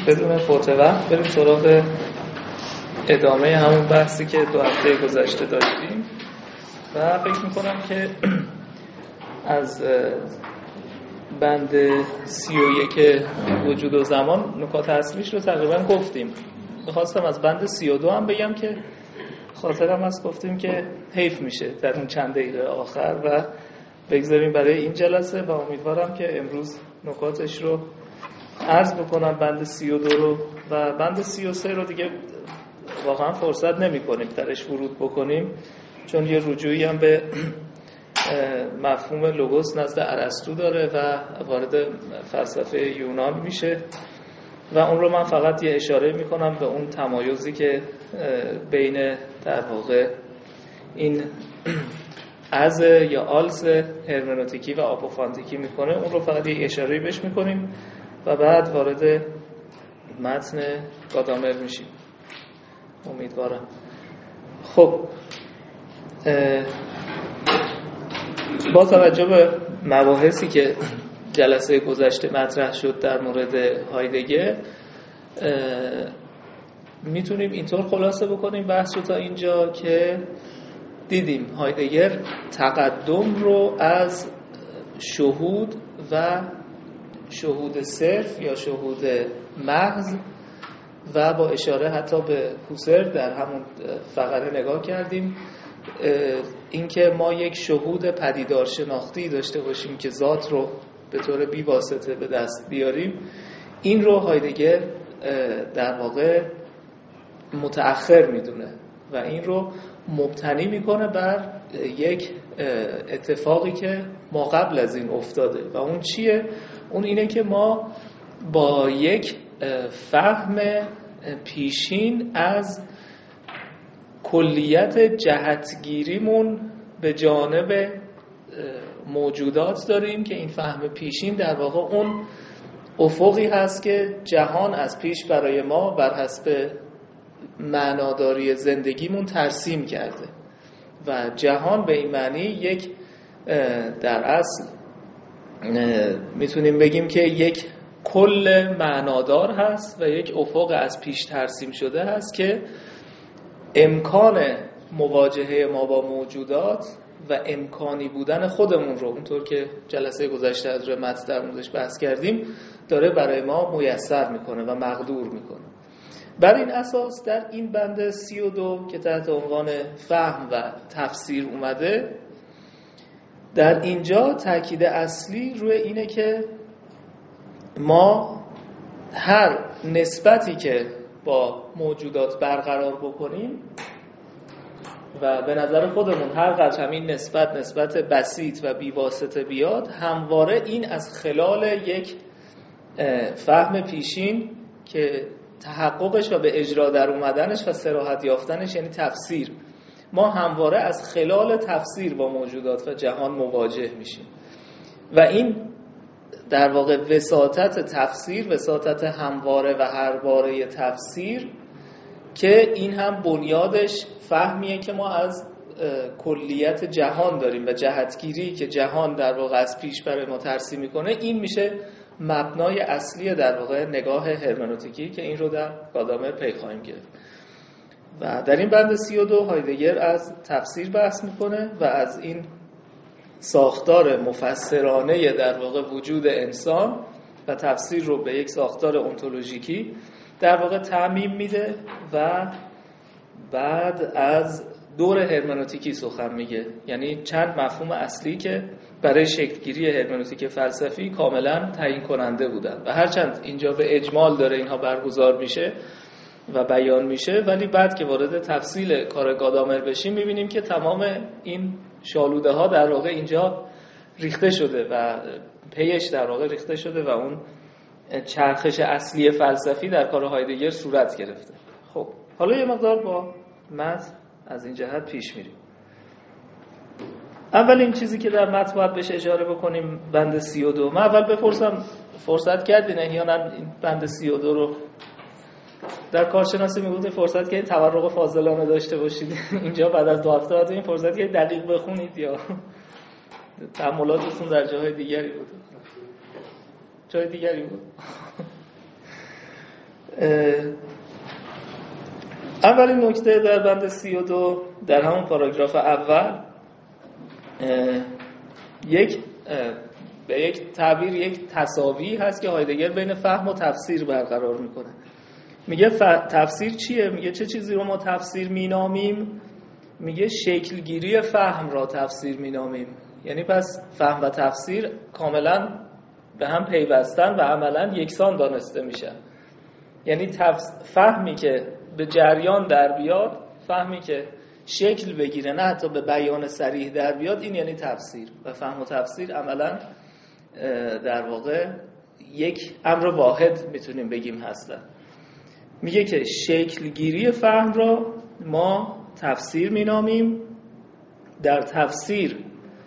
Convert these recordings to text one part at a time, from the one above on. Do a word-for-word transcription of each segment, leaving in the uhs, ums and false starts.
بدون فوت وقت بریم سراغ ادامه همون بحثی که دو هفته گذشته داشتیم و فکر میکنم که از بند سی و یک وجود و زمان نکات اصلیش رو تقریبا گفتیم. میخواستم از بند سی و دو هم بگم که خاطرم هست گفتیم که حیف میشه در اون چند دقیقه آخر و بگذاریم برای این جلسه و امیدوارم که امروز نکاتش رو عرض بکنم. بند سی و دو رو و بند سی و سه رو دیگه واقعا فرصت نمی کنیم درش ورود بکنیم، چون یه رجوعی هم به مفهوم لوگوس نزد ارسطو داره و وارد فلسفه یونان میشه و اون رو من فقط یه اشاره میکنم به اون تمایزی که بین در واقع این از یا آلس هرمنوتیکی و آپوفانتیکی میکنه، اون رو فقط یه اشاره بهش میکنیم و بعد وارد متن گادامر میشیم امیدوارم. خب با توجه به مباحثی که جلسه گذشته مطرح شد در مورد هایدگر میتونیم اینطور خلاصه بکنیم بحث رو تا اینجا که دیدیم هایدگر تقدم رو از شهود و شهود صرف یا شهود محض و با اشاره حتی به هوسر در همون فقره نگاه کردیم، اینکه ما یک شهود پدیدار شناختی داشته باشیم که ذات رو به طور بی واسطه به دست بیاریم. این رو هایدگر در واقع متأخر میدونه و این رو مبتنی میکنه بر یک اتفاقی که ما قبل از این افتاده و اون چیه؟ اون اینه که ما با یک فهم پیشین از کلیت جهتگیریمون به جانب موجودات داریم که این فهم پیشین در واقع اون افقی هست که جهان از پیش برای ما بر حسب معناداری زندگیمون ترسیم کرده و جهان به این معنی یک در اصل میتونیم بگیم که یک کل معنادار هست و یک افق از پیش ترسیم شده هست که امکان مواجهه ما با موجودات و امکانی بودن خودمون رو اونطور که جلسه گذشته از روی متن در موردش بحث کردیم داره برای ما میسر میکنه و مقدور میکنه. بر این اساس در این بند سی و دو که تحت عنوان فهم و تفسیر اومده، در اینجا تاکید اصلی روی اینه که ما هر نسبتی که با موجودات برقرار بکنیم و به نظر خودمون هر قدر همین نسبت نسبت بسیط و بیواسطه بیاد، همواره این از خلال یک فهم پیشین که تحققش و به اجرا در اومدنش و صراحت یافتنش یعنی تفسیر، ما همواره از خلال تفسیر با موجودات و جهان مواجه میشیم و این در واقع وساطت تفسیر، وساطت همواره و هر باره تفسیر که این هم بنیادش فهمیه که ما از کلیت جهان داریم و جهتگیری که جهان در واقع از پیش برای ما ترسیم میکنه، این میشه مبنای اصلی در واقع نگاه هرمنوتیکی که این رو در گادامر پی خواهیم گرفت. و در این بند سی و دو هایدگر از تفسیر بحث میکنه و از این ساختار مفسرانه در واقع وجود انسان و تفسیر رو به یک ساختار انتولوژیکی در واقع تعمیم میده و بعد از دور هرمنوتیکی سخن میگه، یعنی چند مفهوم اصلی که برای شکلگیری هرمنوتیک فلسفی کاملا تعیین کننده بودن و هرچند اینجا به اجمال داره اینها برگزار میشه و بیان میشه، ولی بعد که وارد تفصیل کار گادامر بشیم میبینیم که تمام این شالوده ها در واقع اینجا ریخته شده و پیش در واقع ریخته شده و اون چرخش اصلی فلسفی در کار هایدگر صورت گرفته. خب حالا یه مقدار با متن از این جهت پیش میریم. اول این چیزی که در متن باید بهش اشاره بکنیم بند سی و دو. من اول بپرسم فرصت کردین احیانا این بند سی و دو رو در کارشناسی میگفتیم فرصت که تورق فاضلانه داشته باشید اینجا بعد از دو هفته بعد این فرصت که دقیق بخونید یا تأملاتتون در جاهای دیگری بود؟ جای دیگری بود؟ اولین نکته در بند سی و دو در همون پاراگراف اول یک به یک تعبیر یک تساوی هست که هایدگر بین فهم و تفسیر برقرار میکنه. میگه ف... تفسیر چیه؟ میگه چه چیزی رو ما تفسیر مینامیم؟ میگه شکلگیری فهم را تفسیر مینامیم. یعنی پس فهم و تفسیر کاملا به هم پیوستن و عملا یکسان دانسته میشن. یعنی تفس... فهمی که به جریان در بیاد، فهمی که شکل بگیره، نه حتی به بیان صریح در بیاد، این یعنی تفسیر. و فهم و تفسیر عملا در واقع یک امر واحد میتونیم بگیم هستن. میگه که شکلگیری فهم را ما تفسیر مینامیم. در تفسیر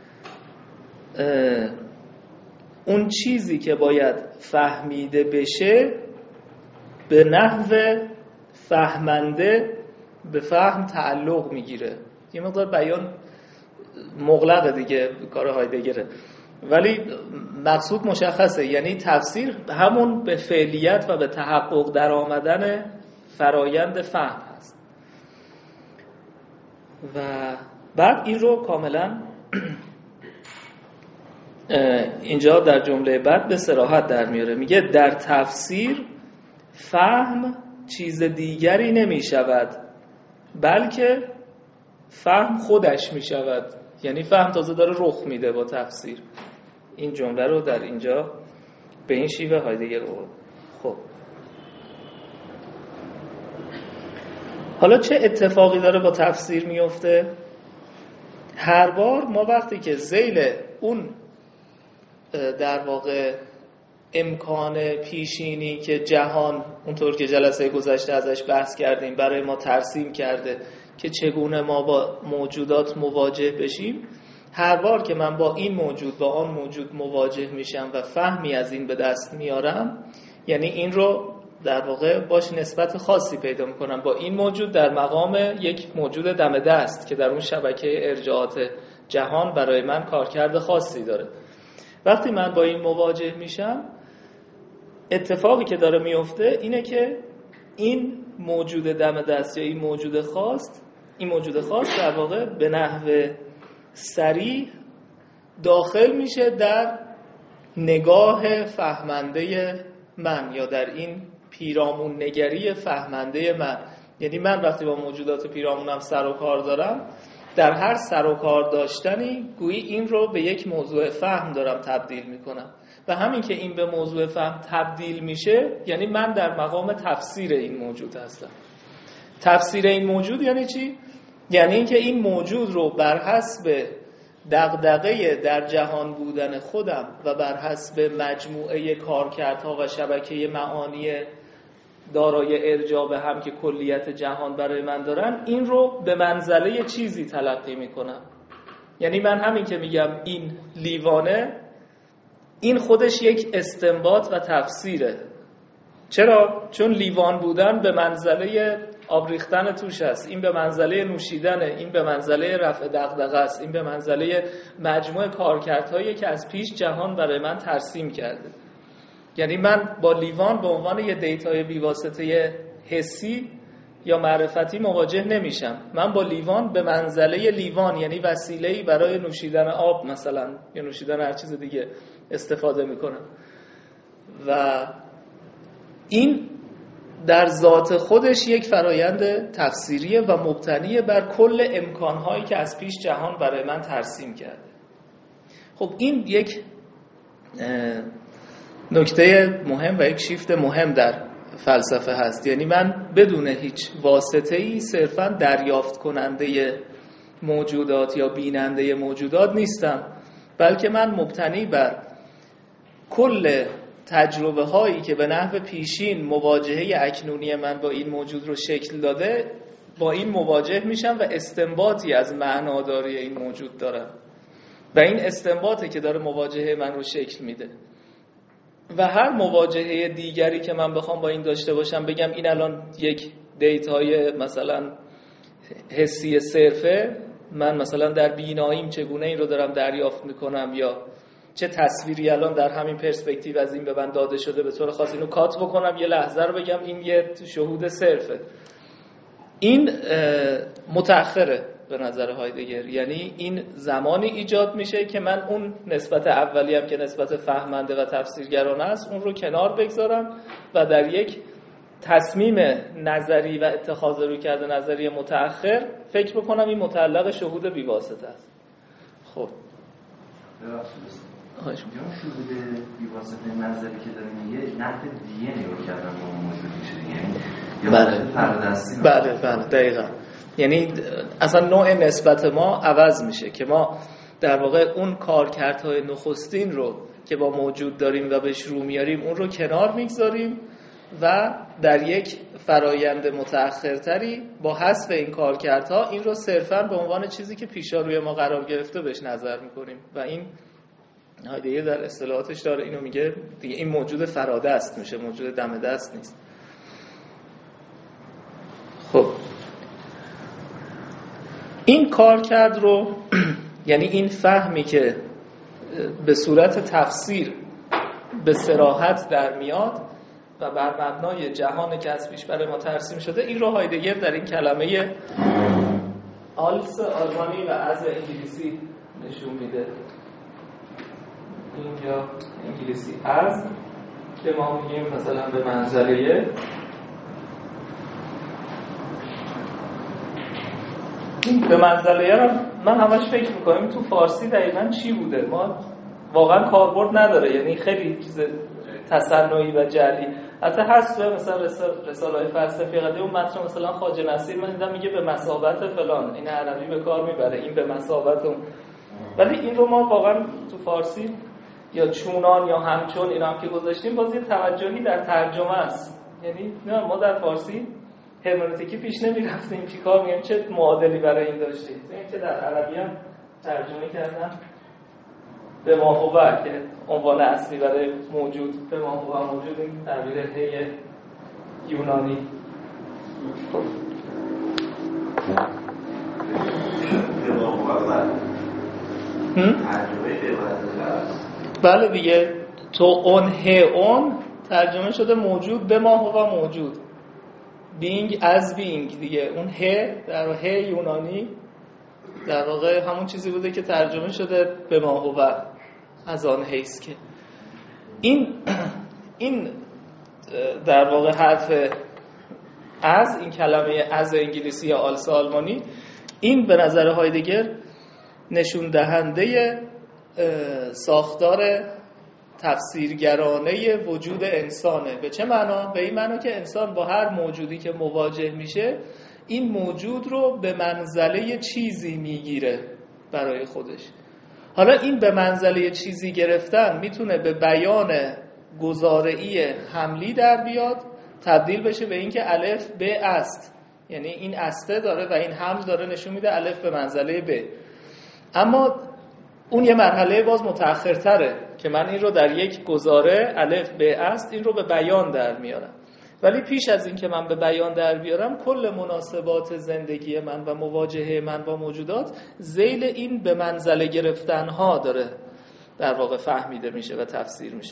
اون چیزی که باید فهمیده بشه به نحو فهمنده به فهم تعلق میگیره. یه مقدار بیان مغلقه دیگه کار هایدگره، ولی مقصود مشخصه. یعنی تفسیر همون به فعلیت و به تحقق در آمدن فرایند فهم هست. و بعد این رو کاملا اینجا در جمله بعد به صراحت در میاره. میگه در تفسیر فهم چیز دیگری نمی شود بلکه فهم خودش می شود. یعنی فهم تازه داره رخ میده با تفسیر. این جمله رو در اینجا به این شیوه هایدگر آورد. خب حالا چه اتفاقی داره با تفسیر میفته؟ هر بار ما وقتی که ذیل اون در واقع امکان پیشینی که جهان اونطور که جلسه گذشته ازش بحث کردیم برای ما ترسیم کرده که چگونه ما با موجودات مواجه بشیم، هر بار که من با این موجود با آن موجود مواجه میشم و فهمی از این به دست میارم، یعنی این رو در واقع باش نسبت خاصی پیدا میکنم با این موجود در مقام یک موجود دم دست که در اون شبکه ارجاعات جهان برای من کارکرد خاصی داره. وقتی من با این مواجه میشم، اتفاقی که داره میفته اینه که این موجود دم دست یا این موجود خاص این موجود خاص در واقع به نحو صریح داخل میشه در نگاه فهمنده من یا در این پیرامون نگری فهمنده من. یعنی من وقتی با موجودات پیرامونم سر و کار دارم، در هر سر و کار داشتنی گویی این رو به یک موضوع فهم دارم تبدیل میکنم و همین که این به موضوع فهم تبدیل میشه یعنی من در مقام تفسیر این موجود هستم. تفسیر این موجود یعنی چی؟ یعنی اینکه این موجود رو بر حسب دغدغه در جهان بودن خودم و بر حسب مجموعه کارکردها و شبکه معانی دارای ارجاع به هم که کلیت جهان برای من دارن، این رو به منزله چیزی تلقی میکنم. یعنی من همین که میگم این لیوانه، این خودش یک استنباط و تفسیره. چرا؟ چون لیوان بودن به منزله آب ریختن توش است، این به منزله نوشیدنه، این به منزله رفع دغدغه است، این به منزله مجموعه کارکردهایی که از پیش جهان برای من ترسیم کرده. یعنی من با لیوان به عنوان یه دیتای بیواسطه حسی یا معرفتی مواجه نمیشم. من با لیوان به منزله لیوان یعنی وسیله‌ای برای نوشیدن آب مثلا یا نوشیدن هر چیز دیگه استفاده میکنم و این در ذات خودش یک فرایند تفسیریه و مبتنی بر کل امکانهایی که از پیش جهان برای من ترسیم کرده. خب این یک نکته مهم و یک شیفت مهم در فلسفه هست. یعنی من بدون هیچ واسطه‌ای صرفاً دریافت کننده موجودات یا بیننده موجودات نیستم، بلکه من مبتنی بر کل تجربه هایی که به نحو پیشین مواجهه اکنونی من با این موجود رو شکل داده، با این مواجه میشم و استنباطی از معناداری این موجود دارم و این استنباطی که داره مواجهه من رو شکل میده. و هر مواجهه دیگری که من بخوام با این داشته باشم، بگم این الان یک دیتای مثلا حسی صرفه، من مثلا در بیناییم چگونه این رو دارم دریافت میکنم یا چه تصویری الان در همین پرسپکتیو از این به من داده شده، به طور خاص اینو کات بکنم یه لحظه رو بگم این یه شهود صرفه. این متأخره به نظر هایدگر، یعنی این زمانی ایجاد میشه که من اون نسبت اولیم که نسبت فهمنده و تفسیرگرانه است اون رو کنار بگذارم و در یک تصمیم نظری و اتخاذ روی کرده نظری متأخر فکر بکنم این متعلق شهود بیواسطه است. خب ببخشید خواهش می‌کنم. شهود بیواسطه نظری که داره میگه نقد دیگه نگاه کردن به اون موضوع میشه، یعنی بله فرادستی. بله بله دقیقاً، یعنی اصلا نوع نسبت ما عوض میشه که ما در واقع اون کارکردهای نخستین رو که با موجود داریم و بهش رو میاریم اون رو کنار میگذاریم و در یک فرایند متأخرتری با حذف این کارکردها این رو صرفاً به عنوان چیزی که پیشا روی ما قرار گرفته بهش نظر میکنیم و این هایدگر در اصطلاحاتش داره اینو میگه دیگه این موجود فراده است میشه، موجود دم دست نیست. خب این کارکرد رو یعنی این فهمی که به صورت تفسیر به صراحت در میاد و بر مبنای جهانی که از پیش برای ما ترسیم شده، این رو هایدگر در این کلمه آلس آلمانی و از انگلیسی نشون میده. اینجا انگلیسی از که ما میگیم مثلا به منزله، به منزله رو من همش فکر میکنم تو فارسی دقیقاً چی بوده، ما واقعا کاربرد نداره، یعنی خیلی چیز تصنعی و جعلی. حتی هست مثلا رساله‌های فلسفی قدیم اون متن مثلا خواجه نصیر من دیدم میگه به مثابت فلان، این عربی به کار میبره، این به مثابت اون، ولی این رو ما واقعا تو فارسی یا چونان یا همچون اینا هم که گذاشتیم باز یه توجهی در ترجمه است، یعنی نه ما در فارسی هرمنوتیکی پیش نمی‌رفتیم چیکار میگیم چه معادلی برای این داشتیم، این که در عربی هم ترجمه کردن به ما هو که عنوان اصلی برای موجود، به ما هو موجود، این تعبیر هی یونانی. بله دیگه، تو اون هی اون ترجمه شده موجود به ما هو موجود، بینگ از بینگ دیگه، اون ه در ه یونانی در واقع همون چیزی بوده که ترجمه شده به ما هو از آن حیث که این این در واقع حرف از این کلمه از انگلیسی یا آلس آلمانی، این به نظر هایدگر نشون دهنده ساختار تفسیرگرانه وجود انسانه. به چه معنا؟ به این معنا که انسان با هر موجودی که مواجه میشه این موجود رو به منزله چیزی میگیره برای خودش. حالا این به منزله چیزی گرفتن میتونه به بیان گزارعی حملی در بیاد، تبدیل بشه به این که الف به است، یعنی این استه داره و این حمل داره نشون میده الف به منزله ب. اما اون یه مرحله باز متأخرتره که من این رو در یک گزاره الف به است این رو به بیان در میارم، ولی پیش از این که من به بیان در بیارم کل مناسبات زندگی من و مواجهه من با موجودات ذیل این به منزله گرفتن ها داره در واقع فهمیده میشه و تفسیر میشه.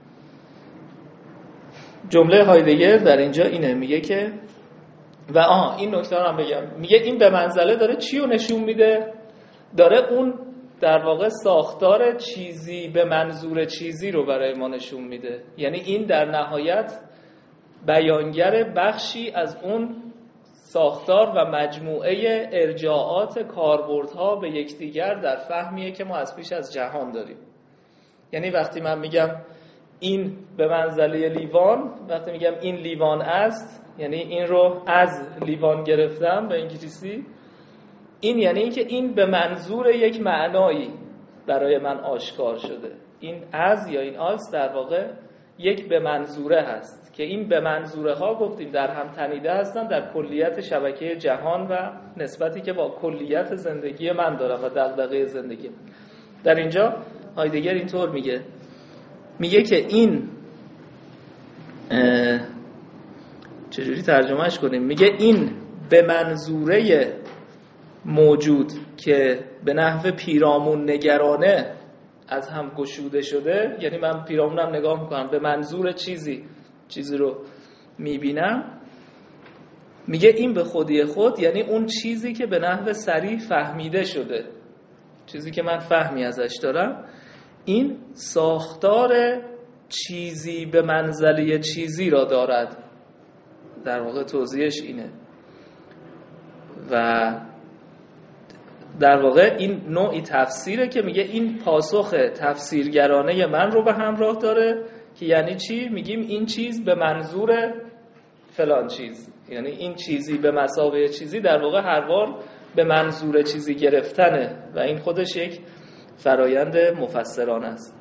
جمله هایدگر در اینجا اینه، میگه که و آه این نکته رو هم بگم، میگه این به منزله داره چی رو نشون میده؟ داره اون در واقع ساختار چیزی به منظور چیزی رو برای ما نشون میده، یعنی این در نهایت بیانگر بخشی از اون ساختار و مجموعه ارجاعات کاربردها به یکدیگر در فهمیه که ما از پیش از جهان داریم. یعنی وقتی من میگم این به منزله لیوان، وقتی میگم این لیوان است، یعنی این رو از لیوان گرفتم به انگلیسی، این یعنی این که این به منظور یک معنایی برای من آشکار شده. این از یا این آلس در واقع یک به منظوره هست که این به منظوره ها گفتیم در هم تنیده هستن در کلیت شبکه جهان و نسبتی که با کلیت زندگی من دارم و دغدغه زندگی. در اینجا هایدگر اینطور میگه، میگه که این چجوری ترجمهش کنیم، میگه این به منظوره موجود که به نحو پیرامون نگرانه از هم گشوده شده، یعنی من پیرامونم نگاه میکنم به منظور چیزی چیزی رو میبینم، میگه این به خودی خود یعنی اون چیزی که به نحو صریح فهمیده شده، چیزی که من فهمی ازش دارم، این ساختار چیزی به منزله چیزی را دارد. در واقع توضیحش اینه و در واقع این نوعی تفسیره که میگه این پاسخ تفسیرگرانه من رو به همراه داره که یعنی چی؟ میگیم این چیز به منظور فلان چیز، یعنی این چیزی به مثابه چیزی در واقع هر بار به منظور چیزی گرفتنه و این خودش یک فرایند مفسرانه است.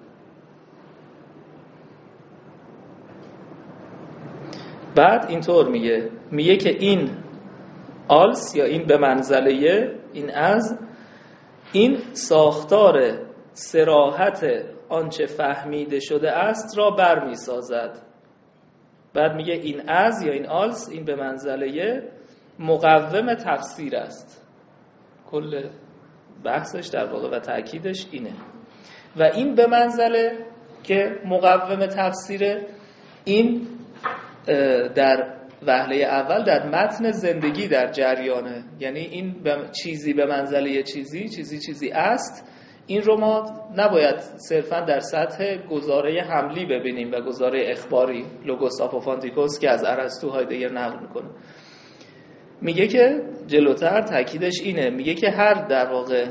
بعد اینطور میگه میگه که این آلس یا این به منزله، این از، این ساختار صراحت آنچه فهمیده شده است را برمی سازد. بعد میگه این از یا این آلس، این به منزله مقوم تفسیر است. کل بحثش در واقع و تأکیدش اینه. و این به منزله که مقوم تفسیره، این در وهله اول در متن زندگی در جریانه، یعنی این چیزی به منزله چیزی، چیزی چیزی است، این رو ما نباید صرفا در سطح گزاره حملی ببینیم و گزاره اخباری، لوگوس آپوفانتیکوس که از ارسطو هایدگر نقل میکنه. میگه که جلوتر تاکیدش اینه، میگه که هر در واقع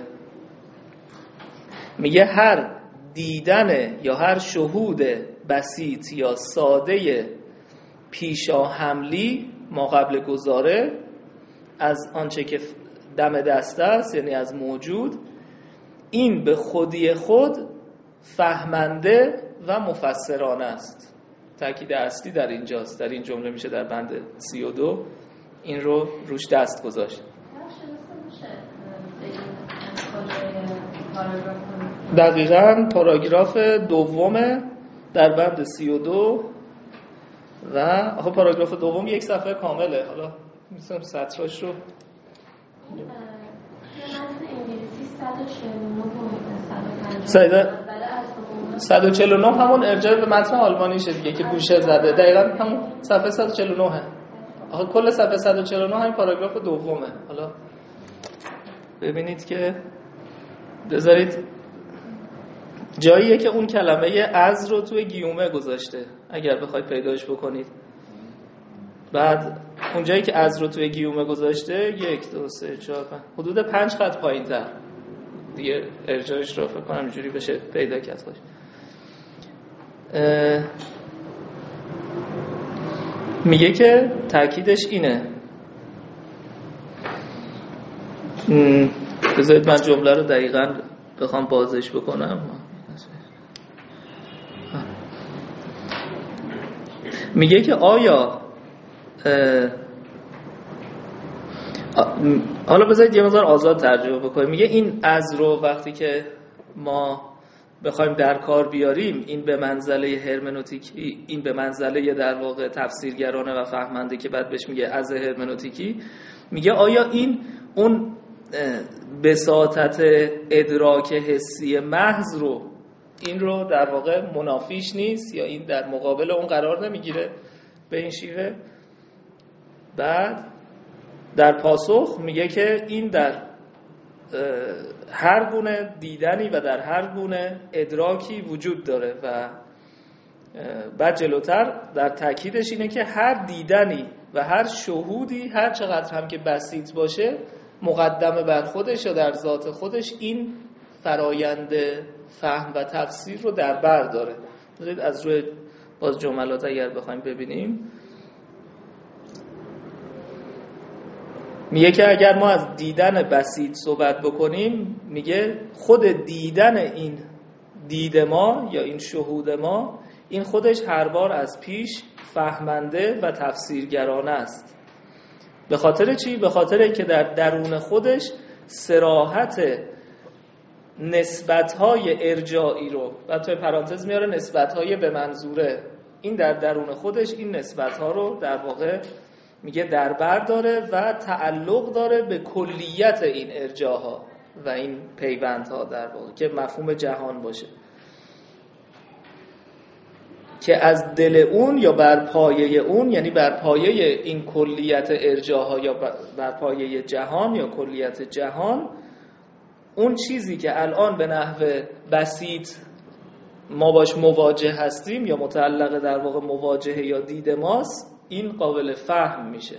میگه هر دیدن یا هر شهود بسیط یا ساده پیشا حملی ما قبل گزاره از آنچه که دم دست است، یعنی از موجود، این به خودی خود فهمنده و مفسرانه است. تاکید اصلی در اینجاست، در این جمله میشه در بند سی و دو این رو روش دست گذاشت. دقیقاً پاراگراف دومه در بند سی و دو و آخه پاراگراف دوم یک صفحه کامله. حالا میتونم سطراش رو صد و چهل و نه همون ارجاع به متن آلمانیشه دیگه که بوشه زده، دقیقاً همون صفحه صد و چهل و نه. آخه کل صفحه صد و چهل و نه همین پاراگراف دومه. حالا ببینید که بذارید جاییه که اون کلمه از رو توی گیومه گذاشته اگر بخواید پیداش بکنید. بعد اون جایی که از رو توی گیومه گذاشته یک دو سه چهار پنج حدود پنج خط پایین تر دیگه ارجاعش رو فکر کنم اینجوری بشه پیدا کرد باشه. میگه که تأکیدش اینه، بذارید من جمله رو دقیقاً بخوام بازش بکنم. میگه که آیا حالا بذارید یه مقدار آزاد ترجمه بکنیم. میگه این از رو وقتی که ما بخوایم در کار بیاریم، این به منزله هرمنوتیکی، این به منزله در واقع تفسیرگرانه و فهمنده که بعد بهش میگه از هرمنوتیکی، میگه آیا این اون بساطت ادراک حسی محض رو، این رو در واقع منافیش نیست یا این در مقابل اون قرار نمیگیره به این شیوه؟ بعد در پاسخ میگه که این در هر گونه دیدنی و در هر گونه ادراکی وجود داره و بعد جلوتر در تأکیدش اینه که هر دیدنی و هر شهودی هر چقدر هم که بسیط باشه مقدمه بر خودش یا در ذات خودش این فرایند فهم و تفسیر رو در بر داره. بذارید از روی باز جملات اگر بخوایم ببینیم، میگه که اگر ما از دیدن بسیط صحبت بکنیم، میگه خود دیدن این دید ما یا این شهود ما، این خودش هر بار از پیش فهمنده و تفسیرگرانه است. به خاطر چی؟ به خاطر که در درون خودش صراحت نسبت‌های ارجاعی رو و توی پرانتز میاره نسبت‌های به منظوره، این در درون خودش این نسبت‌ها رو در واقع میگه در بر داره و تعلق داره به کلیت این ارجاع‌ها و این پیوندها در واقع که مفهوم جهان باشه. که از دل اون یا بر پایه اون، یعنی بر پایه این کلیت ارجاها یا بر پایه جهان یا کلیت جهان، اون چیزی که الان به نحو بسیط ما باش مواجه هستیم یا متعلق در واقع مواجهه یا دید ماست، این قابل فهم میشه.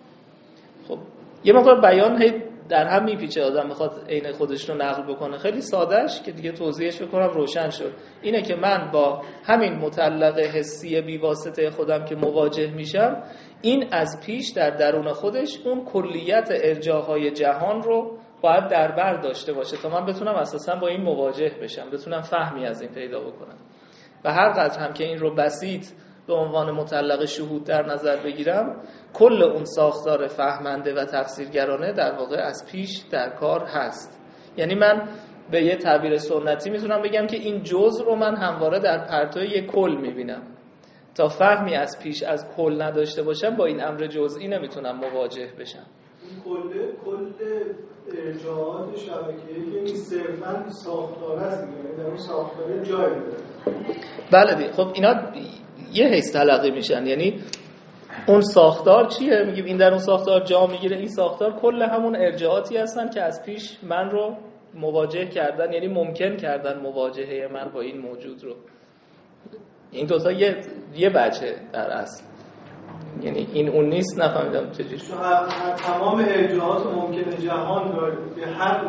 خب یه مقدار بیان هی در هم میپیچه، آدم میخواد عین خودش رو نقل بکنه. خیلی سادهش که دیگه توضیحش بکنم روشن شد، اینه که من با همین متعلق حسی بیواسطه خودم که مواجه میشم، این از پیش در درون خودش اون کلیت ارجاهای جهان رو باید در بر داشته باشه تا من بتونم اساسا با این مواجه بشم، بتونم فهمی از این پیدا بکنم. و هر قدر هم که این رو بسیط به عنوان متعلق شهود در نظر بگیرم، کل اون ساختار فهمنده و تفسیرگرانه در واقع از پیش در کار هست. یعنی من به یه تعبیر سنتی میتونم بگم که این جزء رو من همواره در پرتو یک کل میبینم. تا فهمی از پیش از کل نداشته باشم با این امر جزئی نمیتونم مواجه بشم. این کل کل ارجاعات شبکه‌ای که این صرفاً ساختار است، یعنی در اون ساختار جای داره. بله دی. خب اینا یه حیث تلقی میشن، یعنی اون ساختار چیه؟ میگیم این در اون ساختار جا میگیره. این ساختار کل همون ارجاعاتی هستن که از پیش من رو مواجه کردن، یعنی ممکن کردن مواجهه من با این موجود رو. این دوتا یه یه بچه در اصل، یعنی این اون نیست. نفهمیدم چجوری. تمام ارجاعات ممکنه جهان داره به هر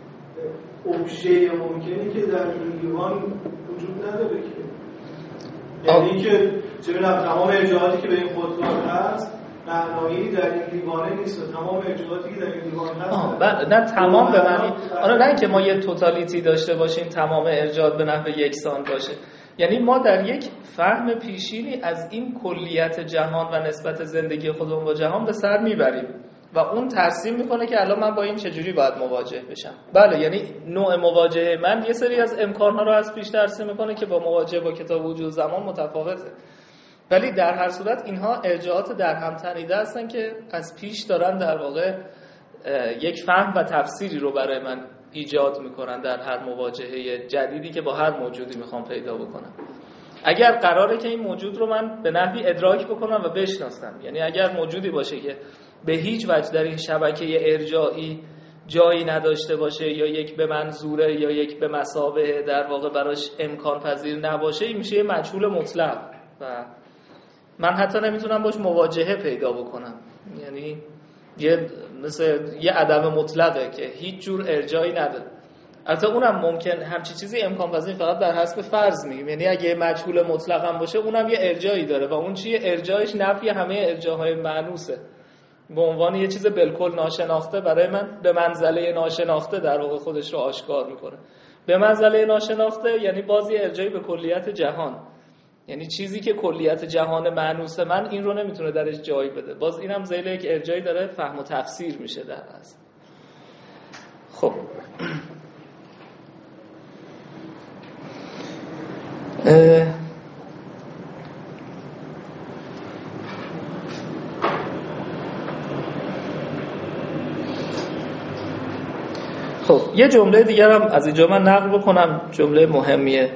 ابژه ممکنی که در این دیوان وجود نداره که، یعنی که چه می‌دونم تمام ارجاعاتی که به این خودکار هست معنایی در این دیوانه نیست و تمام ارجاعاتی که در این دیوان هست نه تمام به معنی آره نه که ما یه توتالیتی داشته باشیم تمام ارجاعات به نحو یکسان باشه، یعنی ما در یک فهم پیشینی از این کلیت جهان و نسبت زندگی خودمون با جهان به سر میبریم و اون ترسیم میکنه که الان من با این چجوری باید مواجه بشم. بله، یعنی نوع مواجهه من یه سری از امکانها رو از پیش ترسیم میکنه که با مواجهه با کتاب وجود زمان متفاوته، ولی در هر صورت اینها ارجاعات در هم تنیده هستن که از پیش دارن در واقع یک فهم و تفسیری رو برای من ایجاد میکنن در هر مواجهه جدیدی که با هر موجودی میخوام پیدا بکنم. اگر قراره که این موجود رو من به نحوی ادراک بکنم و بشناسم، یعنی اگر موجودی باشه که به هیچ وجه در این شبکه ارجاعی جایی نداشته باشه یا یک به منظوره یا یک به مثابه در واقع براش امکان پذیر نباشه، این میشه یه مجهول مطلق و من حتی نمیتونم باش مواجهه پیدا بکنم. یعنی یه مثل یه عدم مطلقه که هیچ جور ارجاعی نداره. البته اونم ممکن همچی چیزی امکان پذیر فقط بر حسب فرض میگیم، یعنی اگه مجهول مطلق هم باشه اونم یه ارجاعی داره و اون چیه؟ ارجاعش نفی همه ارجاعهای مانوسه، به عنوان یه چیز بالکل ناشناخته برای من به منزله ناشناخته در واقع خودش رو آشکار میکنه. به منزله ناشناخته یعنی بازی ارجاعی به کلیت جهان، یعنی چیزی که کلیت جهان مانوس من این رو نمیتونه درش جای بده، باز اینم ذیل یک ارجاعی داره فهم و تفسیر میشه در اصل. خب خب یه جمله دیگر هم از اینجا من نقل بکنم، جمله مهمیه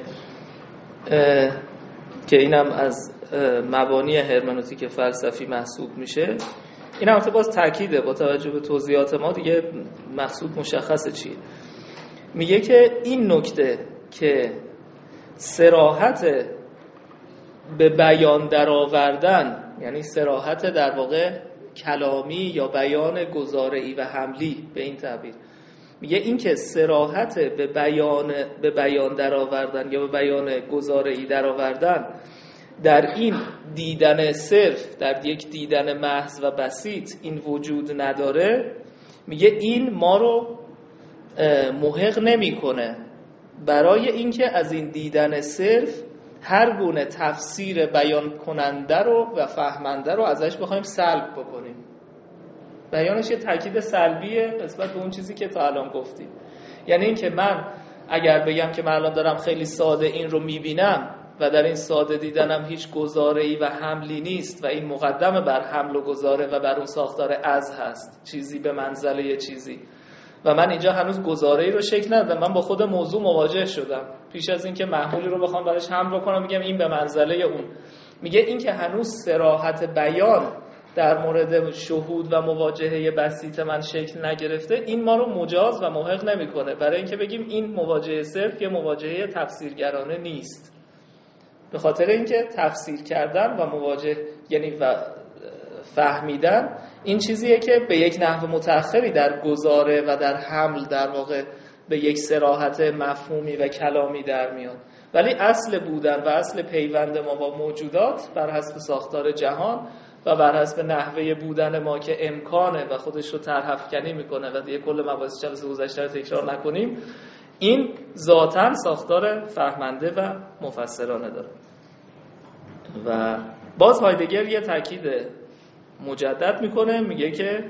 که اینم از مبانی هرمنوتیک فلسفی محسوب میشه. این هم باز تأکیده با توجه به توضیحات ما دیگه مقصود مشخصه چیه. میگه که این نکته که صراحت به بیان درآوردن، یعنی صراحت در واقع کلامی یا بیان گزارعی و حملی به این تعبیر، میگه این که صراحت به بیان به بیان درآوردن یا به بیان گزارعی درآوردن در این دیدن صرف، در یک دیدن محض و بسیط این وجود نداره، میگه این ما رو محق نمیکنه برای اینکه از این دیدن صرف هر گونه تفسیر بیان کننده رو و فهمنده رو ازش بخوایم سلب بکنیم. بیانش یه تاکید سلبیه نسبت به اون چیزی که تا الان گفتیم. یعنی این که من اگر بگم که من الان دارم خیلی ساده این رو میبینم و در این ساده دیدنم هیچ گزاره‌ای و حملی نیست و این مقدمه بر حمل و گزاره و بر اون ساختار از هست، چیزی به منزله چیزی، و من اینجا هنوز گزاره‌ای رو شکل ندادم، من با خود موضوع مواجه شدم پیش از اینکه محمولی رو بخوام براش حمل بکنم میگم این به منزله اون. میگه این که هنوز صراحت بیان در مورد شهود و مواجهه بسیط من شکل نگرفته، این ما رو مجاز و محق نمیکنه برای اینکه بگیم این مواجهه صرف یه مواجهه تفسیرگرانه نیست. به خاطر اینکه تفسیر کردن و مواجه یعنی و فهمیدن این چیزیه که به یک نحو متأخری در گزاره و در حمل در واقع به یک صراحت مفهومی و کلامی در میاد، ولی اصل بودن و اصل پیوند ما با موجودات بر حسب ساختار جهان و بر حسب نحوه بودن ما که امکانه و خودش رو طرح افکنی میکنه و دیگه کل مباحث جلسه گذشته رو تکرار نکنیم، این ذاتاً ساختار فهمنده و مفسرانه داره. و باز هایدگر یه تاکید مجدد میکنه، میگه که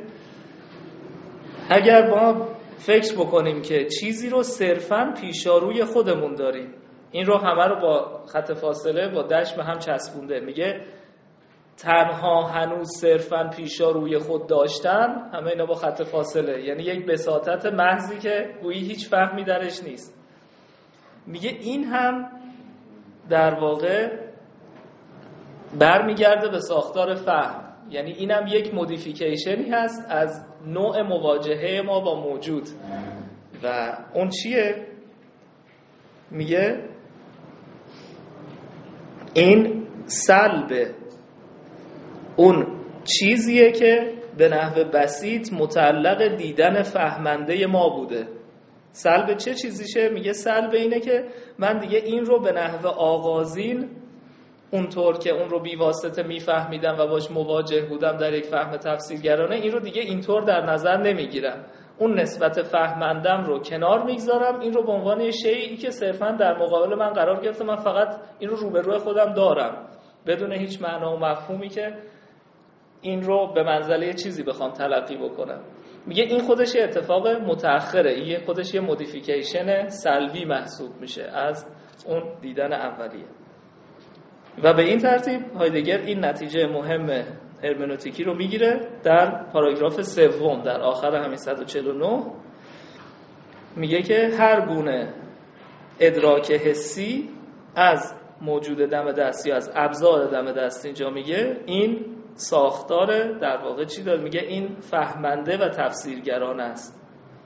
اگر ما فکر بکنیم که چیزی رو صرفاً پیشاروی خودمون داریم، این رو همه رو با خط فاصله با دش به هم چسبونده، میگه تنها هنوز صرفاً پیشاروی خود داشتن، همه اینا با خط فاصله، یعنی یک بساطت محضی که گویی هیچ فهمی درش نیست. میگه این هم در واقع برمیگرده به ساختار فهم، یعنی اینم یک مودیفیکیشنی هست از نوع مواجهه ما با موجود. و اون چیه؟ میگه این سلب اون چیزیه که به نحو بسیط متعلق دیدن فهمنده ما بوده. سلب چه چیزیشه؟ میگه سلب اینه که من دیگه این رو به نحو آغازین اونطور که اون رو بی واسطه میفهمیدم و باش مواجه بودم در یک فهم تفسیرگرانه، این رو دیگه اینطور در نظر نمیگیرم، اون نسبت فهمندم رو کنار میگذارم، این رو به عنوان شیئی که صرفاً در مقابل من قرار گرفته، من فقط این رو روبروی خودم دارم بدون هیچ معنا و مفهومی که این رو به منزله چیزی بخوام تلقی بکنم. میگه این خودش اتفاق متأخره، این خودش یه مودیفیکیشن سلبی محسوب میشه از اون دیدن اولیه. و به این ترتیب هایدگر این نتیجه مهم هرمنوتیکی رو میگیره در پاراگراف سوم در آخر همین صد و چهل و نه. میگه که هر گونه ادراک حسی از موجود دم دستی یا از ابزار دم دستی، اینجا میگه این ساختار در واقع چی داره؟ میگه این فهمنده و تفسیرگرانه است.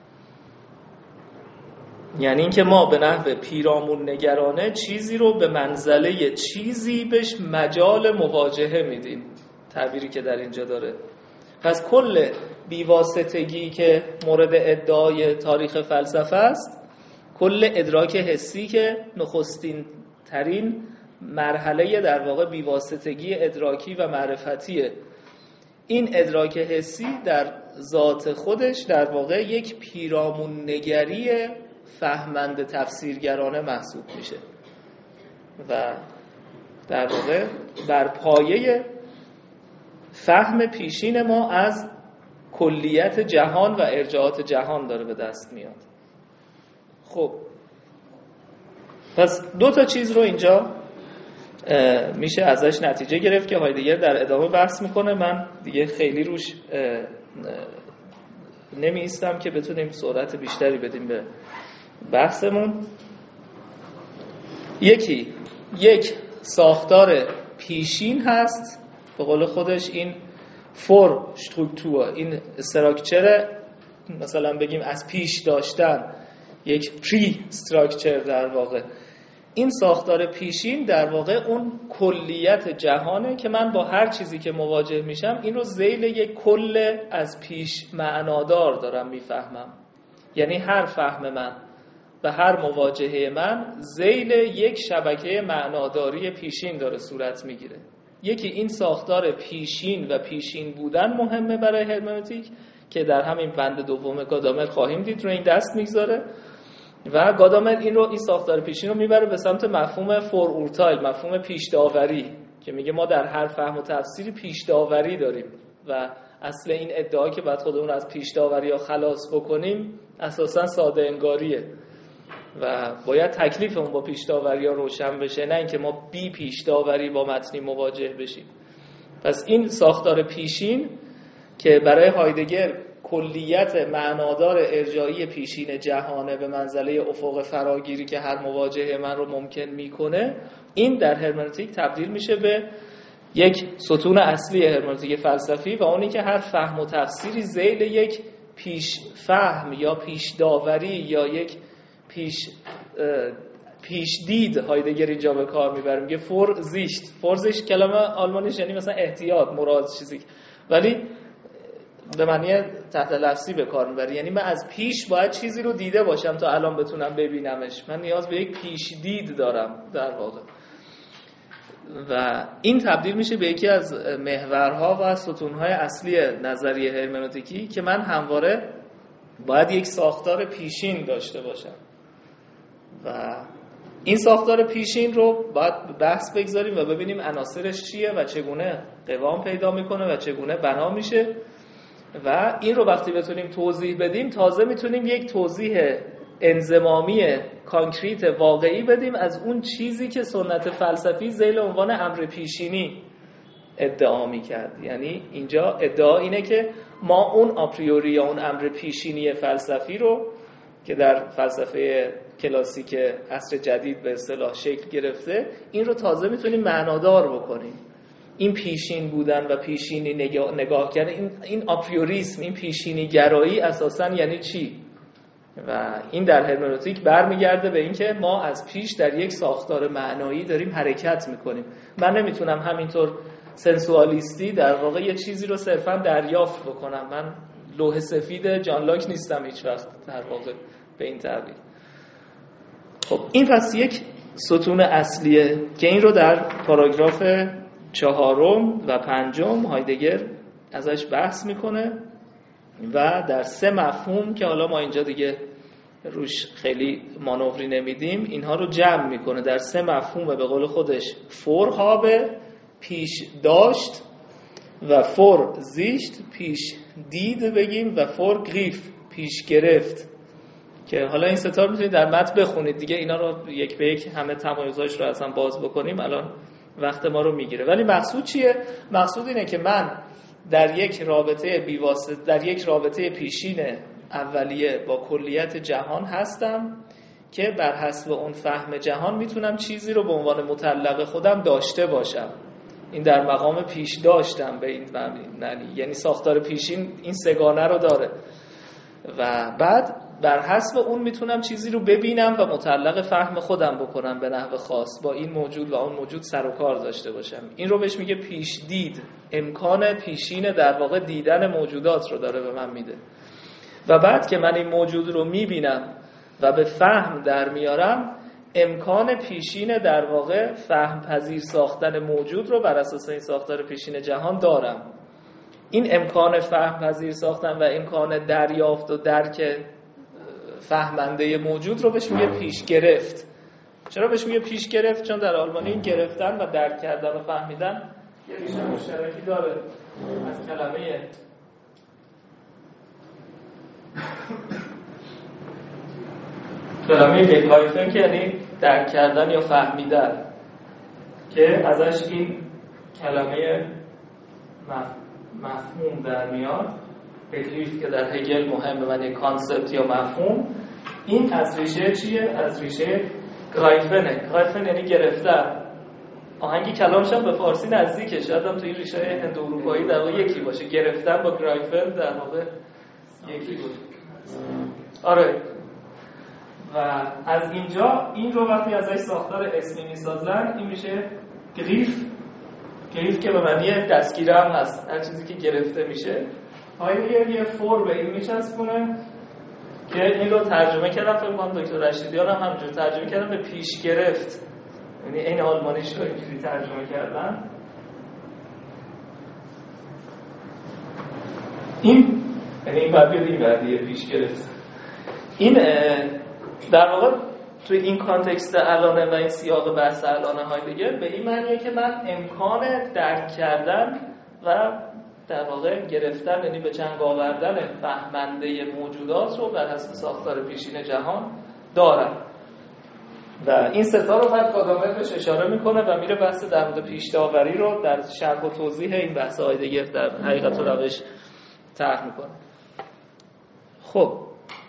یعنی اینکه ما به نحو پیرامون نگرانه چیزی رو به منزله چیزی بهش مجال مواجهه میدیم، تعبیری که در اینجا داره. پس کل بیواسطگی که مورد ادعای تاریخ فلسفه است، کل ادراک حسی که نخستین ترین مرحله در واقع بیواسطگی ادراکی و معرفتیه، این ادراک حسی در ذات خودش در واقع یک پیرامون نگری فهمنده تفسیرگرانه محسوب میشه و در واقع بر پایه فهم پیشین ما از کلیت جهان و ارجاعات جهان داره به دست میاد. خب پس دو تا چیز رو اینجا میشه ازش نتیجه گرفت که هایدگر در ادامه بحث میکنه. من دیگه خیلی روش نمی ایستم که بتونیم سرعت بیشتری بدیم به بحثمون. یکی یک ساختار پیشین هست، به قول خودش این فور شتروکتور، این استراکچر مثلا بگیم از پیش داشتن، یک پری استراکچر در واقع. این ساختار پیشین در واقع اون کلیت جهانه که من با هر چیزی که مواجه میشم این رو ذیل یک کل از پیش معنادار دارم میفهمم. یعنی هر فهم من و هر مواجهه من ذیل یک شبکه معناداری پیشین داره صورت میگیره. یکی این ساختار پیشین و پیشین بودن مهمه برای هرمنوتیک که در همین بند دوم گادامر خواهیم دید رو این دست میگذاره و گادامر این رو این ساختار پیشین رو میبره به سمت مفهوم فور اورتایل، مفهوم پیش داوری، که میگه ما در هر فهم و تفسیری پیش داوری داریم و اصل این ادعا که بعد خودمون از پیش داوری ها خلاص بکنیم اساسا ساده انگاریه و باید تکلیفمون با پیش داوری ها روشن بشه، نه اینکه ما بی پیش داوری با متنی مواجه بشیم. پس این ساختار پیشین که برای هایدگر کلیت معنادار ارجاعی پیشین جهانه به منزله افق فراگیری که هر مواجهه من رو ممکن میکنه، این در هرمنوتیک تبدیل میشه به یک ستون اصلی هرمنوتیک فلسفی و اونی که هر فهم و تفسیری ذیل یک پیش فهم یا پیش داوری یا یک پیش پیش دید هایدگر اینجا به کار میبره، میگه فور زیشت. فور زیشت کلمه آلمانیش یعنی مثلا احتیاط، مراد، چیزی، ولی به معنی تحت لفظی به کار میبره، یعنی من از پیش باید چیزی رو دیده باشم تا الان بتونم ببینمش، من نیاز به یک پیش دید دارم در واقع. و این تبدیل میشه به یکی از محورها و ستونهای اصلی نظریه هرمنوتیکی که من همواره باید یک ساختار پیشین داشته باشم و این ساختار پیشین رو باید بحث بگذاریم و ببینیم عناصرش چیه و چگونه قوام پیدا میکنه و چگونه بنا میشه و این رو وقتی بتونیم توضیح بدیم تازه میتونیم یک توضیح انضمامی کانکریت واقعی بدیم از اون چیزی که سنت فلسفی ذیل عنوان امر پیشینی ادعا میکرد. یعنی اینجا ادعا اینه که ما اون آپریوری یا اون امر پیشینی فلسفی رو که در فلسفه کلاسیک عصر جدید به اصطلاح شکل گرفته، این رو تازه میتونیم معنادار بکنیم. این پیشین بودن و پیشینی نگاه, نگاه کردن، این, این آپریوریسم، این پیشینی گرایی اساساً یعنی چی؟ و این در هرمنوتیک برمیگرده به این که ما از پیش در یک ساختار معنایی داریم حرکت میکنیم. من نمیتونم همینطور سنسوالیستی در واقع یه چیزی رو صرفاً دریافت بکنم. من لوح سفید جان لاک نیستم هیچ وقت در واقع به این تعبیر. خب این پس یک ستون اصلیه که این رو در پاراگراف چهارم و پنجم هایدگر ازش بحث میکنه و در سه مفهوم که حالا ما اینجا دیگه روش خیلی مانوری نمیدیم اینها رو جمع میکنه در سه مفهوم به قول خودش: فورهابه، پیش داشت، و فور زیشت، پیش دید بگیم، و فور گریف، پیش گرفت، که حالا این ستا رو میتونید در متن بخونید دیگه، اینا رو یک به یک همه تمایزاش رو اصلا باز بکنیم الان وقت ما رو میگیره. ولی مقصود چیه؟ مقصود اینه که من در یک رابطه بیواسطه، در یک رابطه پیشین اولیه با کلیت جهان هستم که بر حسب اون فهم جهان میتونم چیزی رو به عنوان مطلق خودم داشته باشم. این در مقام پیش داشتم به این معنی، یعنی ساختار پیشین این سگانه رو داره و بعد بر حسب اون میتونم چیزی رو ببینم و مطلق فهم خودم بکنم به نحو خاص، با این موجود و اون موجود سر و کار داشته باشم. این رو بهش میگه پیش دید. امکان پیشین در واقع دیدن موجودات رو داره به من میده و بعد که من این موجود رو میبینم و به فهم در میارم، امکان پیشین در واقع فهم پذیر ساختن موجود رو بر اساس این ساختار پیشین جهان دارم. این امکان فهم پذیر ساختن و امکان دریافت و درک فهمنده موجود رو بهش میگه پیش گرفت. چرا بهش میگه پیش گرفت؟ چون در آلمانی این گرفتن و درک کردن و فهمیدن یه ریشه مشترکی داره از کلمه کلمه بگایفن که یعنی درک کردن یا فهمیدن، که ازش این کلمه مفهوم در میاد. بگریفت که در هگل مهم به معنی کانسپت یا مفهوم، این از ریشه چیه؟ از ریشه گرایفنه. گرایفن یعنی گرفتن. آهنگی کلامش هم به فارسی نزدیکه، شاید هم توی ریشه هند اروپایی در واقع یکی باشه. گرفتن با گرایفن در واقع یکی بود. آره. و از اینجا این رو وقتی ازش ساختار اسمی میسازن این میشه گریف. گریف که به معنی دستگیره هم هست، هر چیزی که گرفته میشه. هایدگر یه فور به این میچسبونه که این رو ترجمه کردم، فکر کنم دکتر رشیدیان هم همینجور ترجمه کردم به پیش گرفت، یعنی این آلمانیش رو اینجوری ترجمه کردن. این یعنی این بعد بیاد این بعدیه پیش گرفت. این در واقع توی این کانتکست الانه و این سیاق بحث الانه هایدگر به این معنیه که من امکان درک کردن و در واقع گرفتن، یعنی به چنگ آوردن فهمنده موجودات رو بر حسب ساختار پیشین جهان دارم. و این ستا رو بعد کادامر بهش اشاره میکنه و میره بحث در مورد پیش داوری رو در شرح و توضیح این بحث هایدگر در حقیقت و روش طرح میکنه. خب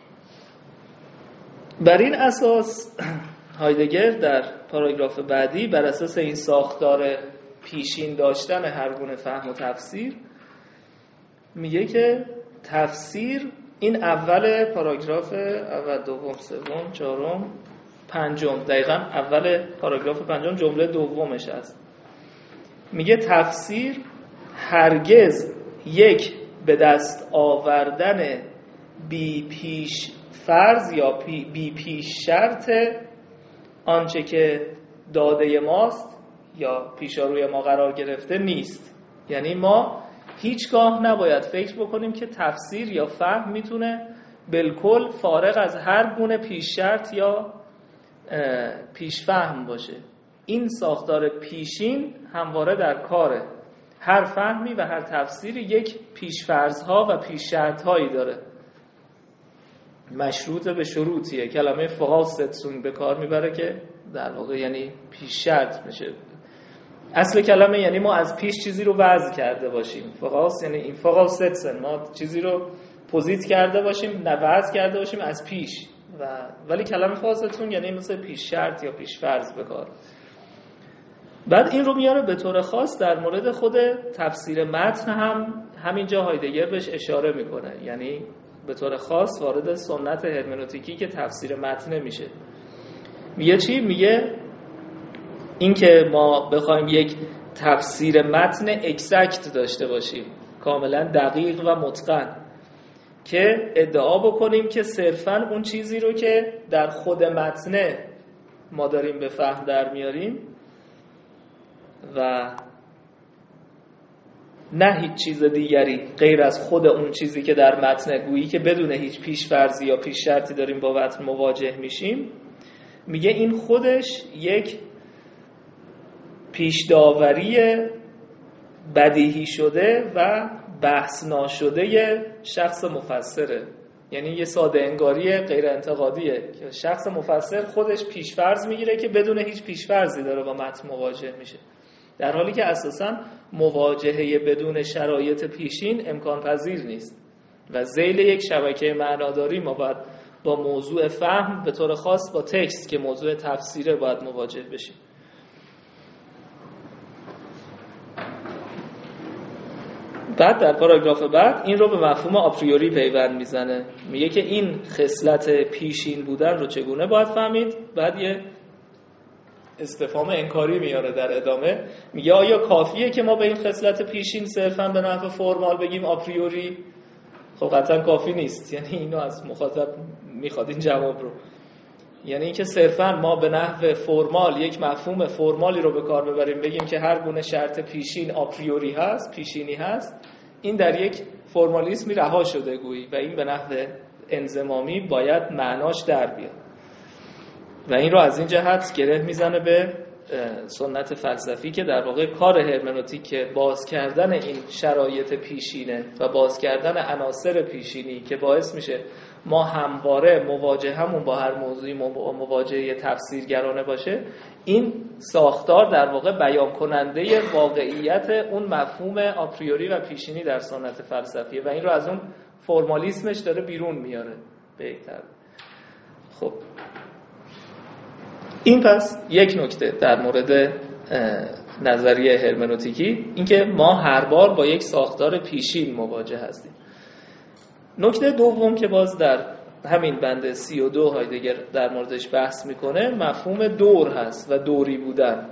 بر این اساس هایدگر در پاراگراف بعدی بر اساس این ساختار پیشین داشتن هر گونه فهم و تفسیر میگه که تفسیر این اول پاراگراف اول دوم سوم چهارم پنجم دقیقاً اول پاراگراف پنجم جمله دومش است. میگه تفسیر هرگز یک به دست آوردن بی پیش فرض یا بی پیش شرط آنچه که داده ماست یا پیشاروی ما قرار گرفته نیست. یعنی ما هیچگاه نباید فکر بکنیم که تفسیر یا فهم میتونه بالکل فارغ از هر گونه پیش شرط یا پیش فهم باشه. این ساختار پیشین همواره در کاره. هر فهمی و هر تفسیری یک پیش فرضها و پیش شرطهایی داره، مشروط به شروطیه. کلمه فقاستسون به کار میبره که در واقع یعنی پیش شرط میشه. اصل کلمه یعنی ما از پیش چیزی رو وضع کرده باشیم. فقاست یعنی این فقاستسن، ما چیزی رو پوزیت کرده باشیم، نه وضع کرده باشیم از پیش. و ولی کلمه فقاستسون یعنی مثل پیش شرط یا پیش فرض به کار. بعد این رو میاره به طور خاص در مورد خود تفسیر متن هم همینجا هایدگر بهش اشاره میکنه. یعنی به طور خاص وارد سنت هرمنوتیکی که تفسیر متن میشه. میگه چی؟ میگه این که ما بخوایم یک تفسیر متن اکزکت داشته باشیم، کاملا دقیق و متقن، که ادعا بکنیم که صرفاً اون چیزی رو که در خود متن ما داریم به فهم در میاریم و نه هیچ چیز دیگری غیر از خود اون چیزی که در متن، گویی که بدون هیچ پیش فرضی یا پیش شرطی داریم با متن مواجه میشیم. میگه این خودش یک پیش داوری بدیهی شده و بحث ناشده شخص مفسره. یعنی یه ساده انگاری غیر انتقادیه که شخص مفسر خودش پیش فرض میگیره که بدون هیچ پیش فرضی داره با متن مواجه میشه، در حالی که اساساً مواجهه بدون شرایط پیشین امکان پذیر نیست و ذیل یک شبکه معناداری ما باید با موضوع فهم به طور خاص با تکست که موضوع تفسیره باید مواجه بشیم. بعد در پاراگراف بعد این رو به مفهوم آپریوری پیوند میزنه. میگه که این خصلت پیشین بودن رو چگونه باید فهمید. بعد یه استفهام انکاری میاره در ادامه. میگه آیا کافیه که ما به این خصلت پیشین صرفاً به نحو فرمال بگیم آپریوری؟ خب قطعا کافی نیست. یعنی اینو از مخاطب میخواد این جواب رو. یعنی اینکه صرفاً ما به نحو فرمال یک مفهوم فرمالی رو به کار ببریم، بگیم که هر گونه شرط پیشین آپریوری هست، پیشینی هست، این در یک فرمالیسمی رها شده گویی و این به نحو انضمامی باید معناش در بیاد. و این رو از این جهت گره میزنه به سنت فلسفی که در واقع کار هرمنوتیک که باز کردن این شرایط پیشینه و باز کردن عناصر پیشینی که باعث میشه ما همواره مواجهمون با هر موضوعی مواجهه تفسیرگرانه باشه. این ساختار در واقع بیان کننده واقعیت اون مفهوم آپریوری و پیشینی در سنت فلسفیه و این رو از اون فرمالیسمش داره بیرون میاره به یک طرف. خب این پس یک نکته در مورد نظریه هرمنوتیکی، اینکه ما هر بار با یک ساختار پیشین مواجه هستیم. نکته دوم که باز در همین بند سی و دو هایدگر در موردش بحث میکنه مفهوم دور هست و دوری بودن.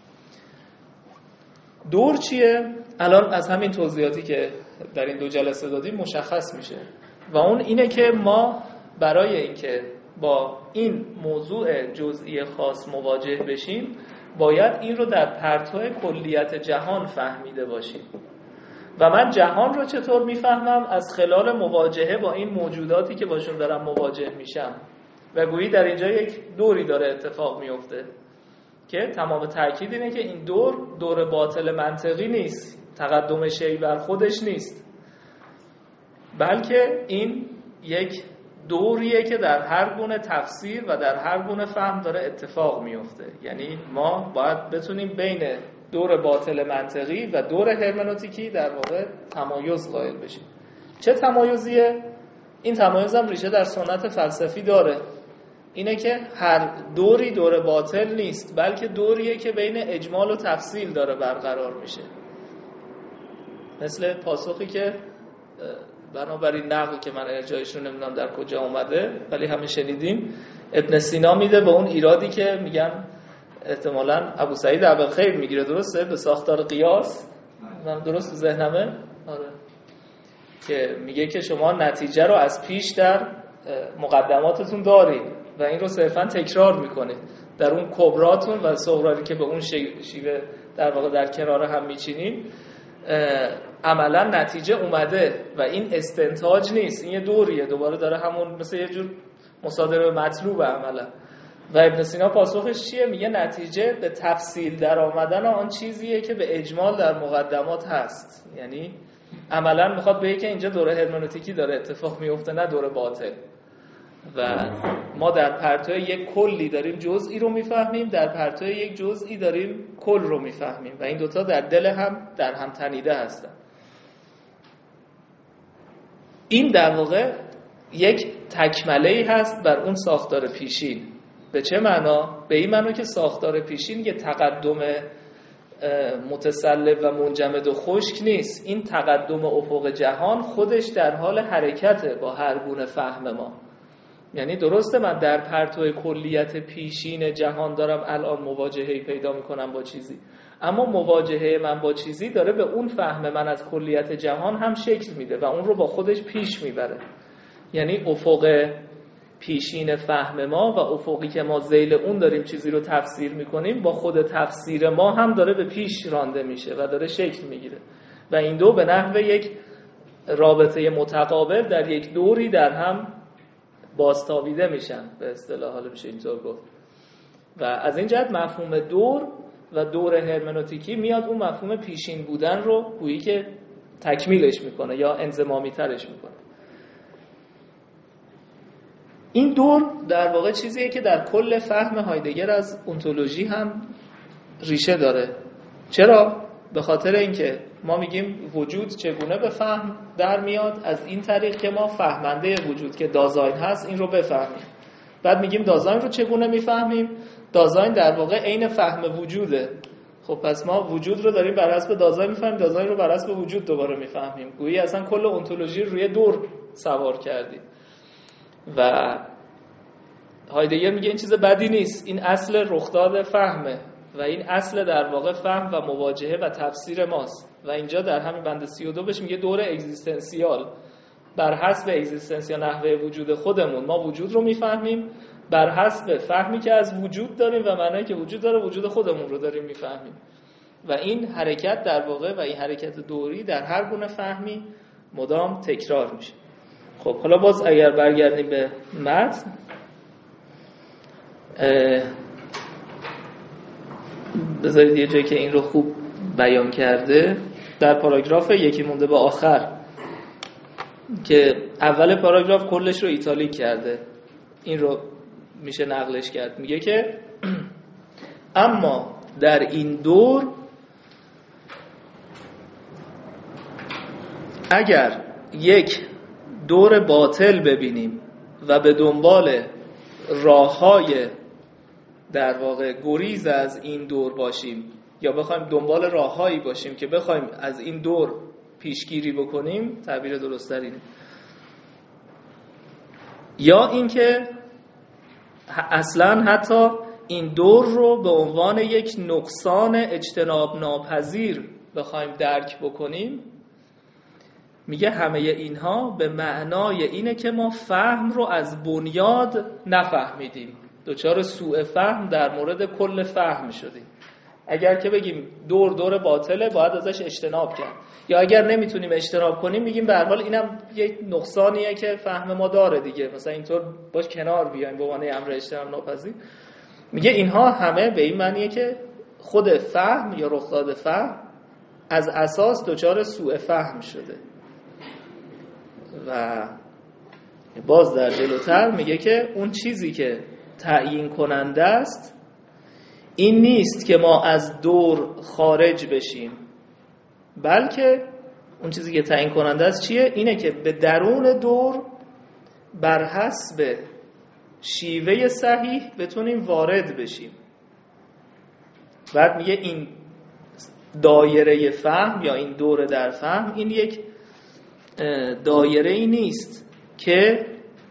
دور چیه؟ الان از همین توضیحاتی که در این دو جلسه دادیم مشخص میشه و اون اینه که ما برای اینکه با این موضوع جزئی خاص مواجه بشیم باید این رو در پرتو کلیت جهان فهمیده باشیم. و من جهان رو چطور میفهمم؟ از خلال مواجهه با این موجوداتی که باشون دارم مواجه میشم و گویی در اینجا یک دوری داره اتفاق میفته که تمام تأکید اینه که این دور دور باطل منطقی نیست، تقدم شیء بر خودش نیست، بلکه این یک دوریه که در هر گونه تفسیر و در هر گونه فهم داره اتفاق میفته. یعنی ما باید بتونیم بین دور باطل منطقی و دور هرمنوتیکی در واقع تمایز قائل بشیم. چه تمایزیه؟ این تمایز هم ریشه در سنت فلسفی داره، اینه که هر دوری دور باطل نیست، بلکه دوریه که بین اجمال و تفصیل داره برقرار میشه. مثل پاسخی که بنابراین نقل که من ارجاعش رو نمیدونم در کجا اومده ولی همه شنیدیم، ابن سینا میده به اون ایرادی که میگن احتمالاً ابو سعید ابوالخیر میگیره، درسته؟ به ساختار قیاس، من درست ذهنمه؟ آره، که میگه که شما نتیجه رو از پیش در مقدماتتون دارید و این رو صرفاً تکرار میکنید در اون کبراتون و صغرایی که به اون شیوه در واقع در کنار هم میچینیم، عملا نتیجه اومده و این استنتاج نیست، این یه دوریه، دوباره داره همون مثل یه جور مصادره مطلوب عملا. و ابن سینا پاسخش چیه؟ میگه نتیجه به تفصیل در آمدن آن چیزیه که به اجمال در مقدمات هست. یعنی عملا میخواد بگه که اینجا دوره هرمنوتیکی داره اتفاق میفته، نه دوره باطل. و ما در پرتو یک کلی داریم جزئی رو میفهمیم، در پرتو یک جزئی داریم کل رو میفهمیم و این دوتا در دل هم در هم تنیده هستن. این در واقع یک تکمله‌ای هست بر اون ساختار پیشین. به چه معنا؟ به این معنا که ساختار پیشین یه تقدم متسلب و منجمد و خشک نیست. این تقدم افق جهان خودش در حال حرکته با هر گونه فهم ما. یعنی درسته من در پرتو کلیت پیشین جهان دارم الان مواجهه‌ای پیدا میکنم با چیزی، اما مواجهه من با چیزی داره به اون فهم من از کلیت جهان هم شکل میده و اون رو با خودش پیش میبره. یعنی افق پیشین فهم ما و افقی که ما ذیل اون داریم چیزی رو تفسیر میکنیم با خود تفسیر ما هم داره به پیش رانده میشه و داره شکل میگیره و این دو به نحو یک رابطه متقابل در یک دوری در هم بازتابیده میشن، به اصطلاح حالا میشه اینطور گفت. و از این جهت مفهوم دور و دور هرمنوتیکی میاد اون مفهوم پیشین بودن رو گویی که تکمیلش میکنه یا انضمامی ترش میکنه. این دور در واقع چیزیه که در کل فهم هایدگر از اونتولوژی هم ریشه داره. چرا؟ به خاطر اینکه ما میگیم وجود چگونه به فهم در میاد، از این طریق که ما فهمنده وجود که دازاین هست این رو بفهمیم. بعد میگیم دازاین رو چگونه میفهمیم؟ دازاین در واقع عین فهم وجوده. خب پس ما وجود رو داریم بر حسب دازاین میفهمیم، دازاین رو بر حسب وجود دوباره میفهمیم. گویی اصلا کل اونتولوژی روی دور سوار کردیم. و هایدگر میگه این چیز بدی نیست، این اصل رخداد فهمه و این اصل در واقع فهم و مواجهه و تفسیر ماست. و اینجا در همین بند سی و دو بهش میگه دور اگزیستانسیال. بر حسب اگزیستنس یا نحوه وجود خودمون ما وجود رو میفهمیم، بر حسب فهمی که از وجود داریم و معنی که وجود داره وجود خودمون رو داریم میفهمیم. و این حرکت در واقع و این حرکت دوری در هر گونه فهمی مدام تکرار میشه. خب حالا باز اگر برگردیم به متن، بذارید یه جایی که این رو خوب بیان کرده در پاراگراف یکی مونده به آخر که اول پاراگراف کلش رو ایتالیک کرده، این رو میشه نقلش کرد. میگه که اما در این دور اگر یک دور باطل ببینیم و به دنبال راه‌های در واقع گریز از این دور باشیم یا بخوایم دنبال راه‌هایی باشیم که بخوایم از این دور پیشگیری بکنیم، تعبیر درست‌تر اینه، یا اینکه اصلاً حتی این دور رو به عنوان یک نقصان اجتناب ناپذیر بخوایم درک بکنیم، میگه همه اینها به معنای اینه که ما فهم رو از بنیاد نفهمیدیم، دچار سوء فهم در مورد کل فهم شدیم. اگر که بگیم دور دور باطله باید ازش اجتناب کرد، یا اگر نمیتونیم اجتناب کنیم میگیم به هر حال اینم یک نقصانیه که فهم ما داره دیگه، مثلا اینطور باش کنار بیایم به عنوان امر اجتناب ناپذیر. میگه اینها همه به این معنیه که خود فهم یا رخداد فهم از اساس دچار سوء فهم شده. و باز در جلوتر میگه که اون چیزی که تعیین کننده است این نیست که ما از دور خارج بشیم، بلکه اون چیزی که تعیین کننده است چیه؟ اینه که به درون دور بر حسب شیوه صحیح بتونیم وارد بشیم. بعد میگه این دایره فهم یا این دوره در فهم این یک دایره ای نیست که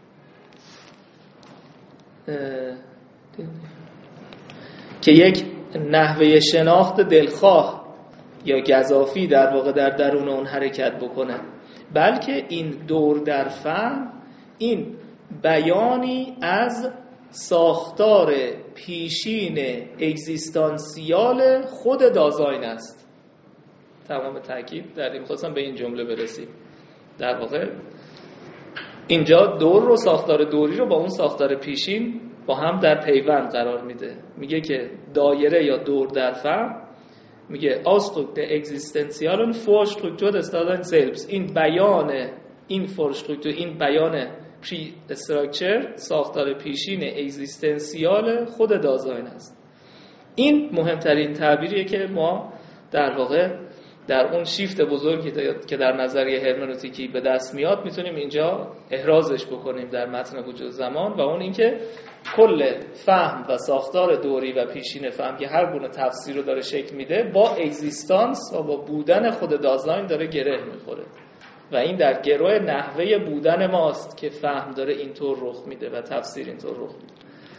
که یک نحوه شناخت دلخواه یا گزافی در واقع در درون اون حرکت بکنه، بلکه این دور در فهم این بیانی از ساختار پیشین اگزیستانسیال خود دازاین است. تمام تاکید در این خواستم به این جمله برسیم. در واقع اینجا دور رو، ساختار دوری رو با اون ساختار پیشین با هم در پیوند قرار میده. میگه که دایره یا دور در فهم، میگه Ausdruck der existenzialen Vorstruktur des Daseins selbst. این بیان این فورشترکتور، این بیان پری استراکچر، ساختار پیشین اگزیستانسیال خود دازاین است. این مهمترین تعبیریه که ما در واقع در اون شیفت بزرگی که در نظریه هرمنوتیکی به دست میاد میتونیم اینجا احرازش بکنیم در متن وجود زمان، و اون اینکه کل فهم و ساختار دوری و پیشین فهم که هر گونه تفسیر رو داره شکل میده با اگزیستانس و با بودن خود دازاین داره گره میخوره، و این در گروه نحوه بودن ماست که فهم داره اینطور رخ میده و تفسیر اینطور رخ میده.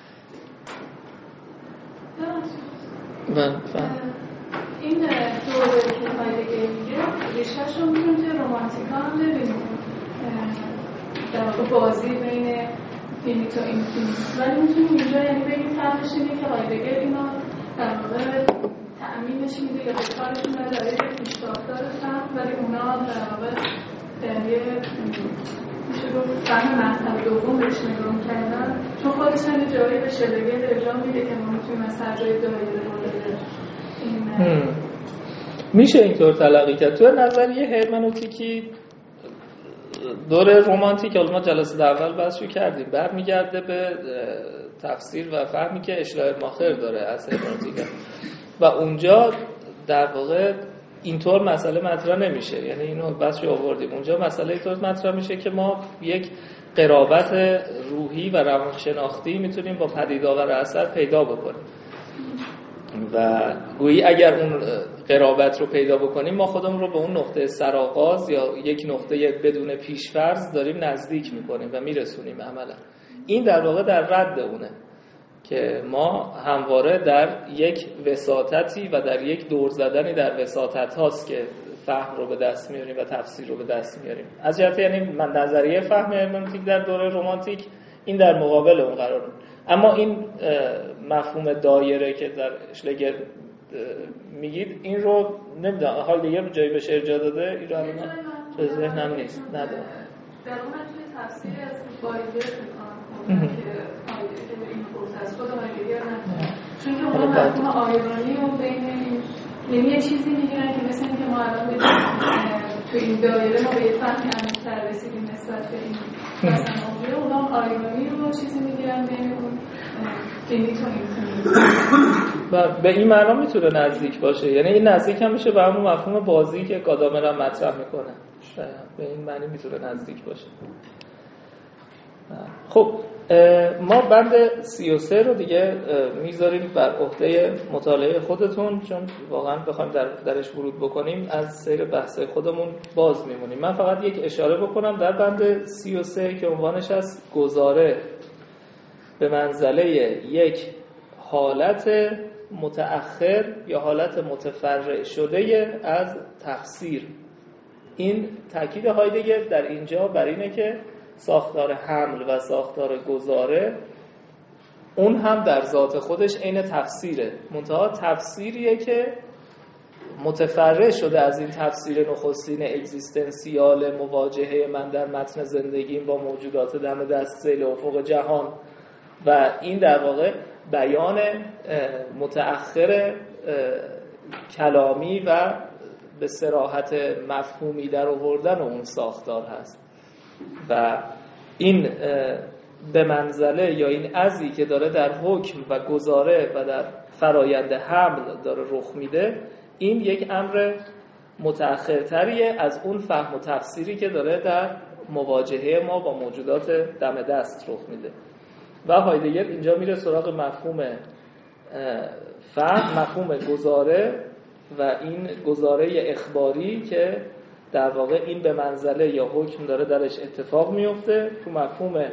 من فهم این دوره که هایدگر میگه ریشه‌ش رو میتونیم توی رومانتیکا هم ببینیم، در واقع بازی بین فینیت و اینفینیت، ولی میتونیم اینجا یعنی بگیم فرقش اینه که هایدگر اینا در واقع تأمینش میده یا به کارشون داره یک ساختار فهم، ولی اونا در واقع در یه میشه گفت فهم مرحله دوم بهش نگاه کردن، چون خودش هم یه جایی به شلگر ارجاع میده که ما میتونیم از هر جای دایره مورد میشه اینطور تلقی کرد. تو نظریه هرمنوتیکی دوره رمانتیک، حالا ما جلسه اول بحثشو کردیم، برمیگرده به تفسیر و فهمی که اشلاء ماخر داره از هرمنوتیک، و اونجا در واقع اینطور مسئله مطرح نمیشه. یعنی اینو بحثش آوردیم اونجا، مسئله اینطور مطرح میشه که ما یک قرابت روحی و روانشناختی میتونیم با پدیدآور اثر پیدا بکنیم، و گویی اگر اون قرابت رو پیدا بکنیم ما خودمون رو به اون نقطه سرآغاز یا یک نقطه بدون پیش‌فرض داریم نزدیک میکنیم و میرسونیم عملا. این در واقع در رد اونه که ما همواره در یک وساطتی و در یک دور زدنی در وساطت هاست که فهم رو به دست میاریم و تفسیر رو به دست میاریم. از جهت یعنی من نظریه فهم هرمنوتیک در دوره رمانتیک این در مقابل اون قرار بود. اما این مفهوم دایره که در اشلگر میگید این رو نمیدونم حال دیگه جایی بهش ارجاع داده، این رو الان تو ذهنم نیست نداره. در اون توی تفسیر از بایدر میکنم که این پروسه از خود هایدگر نداره، چون که اون مفهوم آیرانی و بین این یعنی یه چیزی میگیرن که مثل اینکه ما الان تو این دایره ما به یه فهمی عمیق‌تر رسیدیم نسبت به این مثلا اونا آیرانی رو چیزی میگیرن بین اون به این معنا میتونه نزدیک باشه. یعنی این نزدیک هم میشه به همون مفهوم بازی که گادامر هم مطرح میکنه، به این معنی میتونه نزدیک باشه. خب ما بند سی و سه رو دیگه میذاریم بر عهده مطالعه خودتون، چون واقعا بخوایم در درش ورود بکنیم از سیر بحث خودمون باز میمونیم. من فقط یک اشاره بکنم در بند سی و سه که عنوانش از گزاره به منزله یک حالت متأخر یا حالت متفرع شده از تفسیر. این تاکید هایدگر در اینجا بر اینه که ساختار حمل و ساختار گزاره اون هم در ذات خودش عین تفسیره، منتها تفسیریه که متفرع شده از این تفسیر نخستین اگزیستنسیال مواجهه من در متن زندگیم با موجودات دم دست ذیل افق جهان، و این در واقع بیان متأخر کلامی و به صراحت مفهومی در آوردن اون ساختار هست. و این به منزله یا این ازی که داره در حکم و گزاره و در فرایند حمل داره رخ میده، این یک امر متأخرتریه از اون فهم و تفسیری که داره در مواجهه ما با موجودات دم دست رخ میده. و هایدگر اینجا میره سراغ مفهوم فهم، مفهوم گزاره و این گزاره اخباری که در واقع این به منزله یا حکم داره درش اتفاق میفته تو مفهوم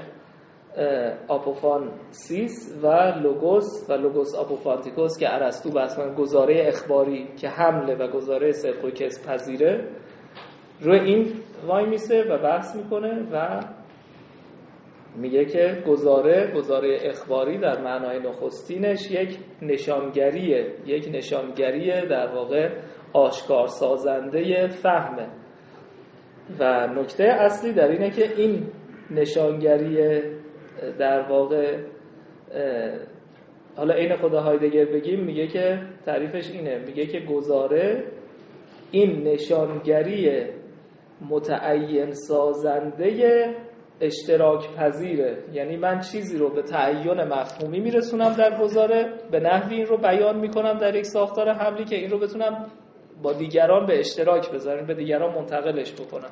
آپوفانسیس و لوگوس و لوگوس آپوفانتیکوس که ارسطو بحث می‌کنه گزاره اخباری که حمله و گزاره صدق و کذب پذیره، روی این وای میسه و بحث میکنه و میگه که گزاره گزاره اخباری در معنای نخستینش یک نشانگریه، یک نشانگریه در واقع آشکار سازنده فهمه و نکته اصلی در اینه که این نشانگری در واقع حالا این خدا هایدگر بگیم میگه که تعریفش اینه، میگه که گزاره این نشانگری متعین سازنده اشتراک پذیره، یعنی من چیزی رو به تعین مفهومی میرسونم در گزاره، به نحوی این رو بیان میکنم در یک ساختار حملی که این رو بتونم با دیگران به اشتراک بذارم، به دیگران منتقلش بکنم.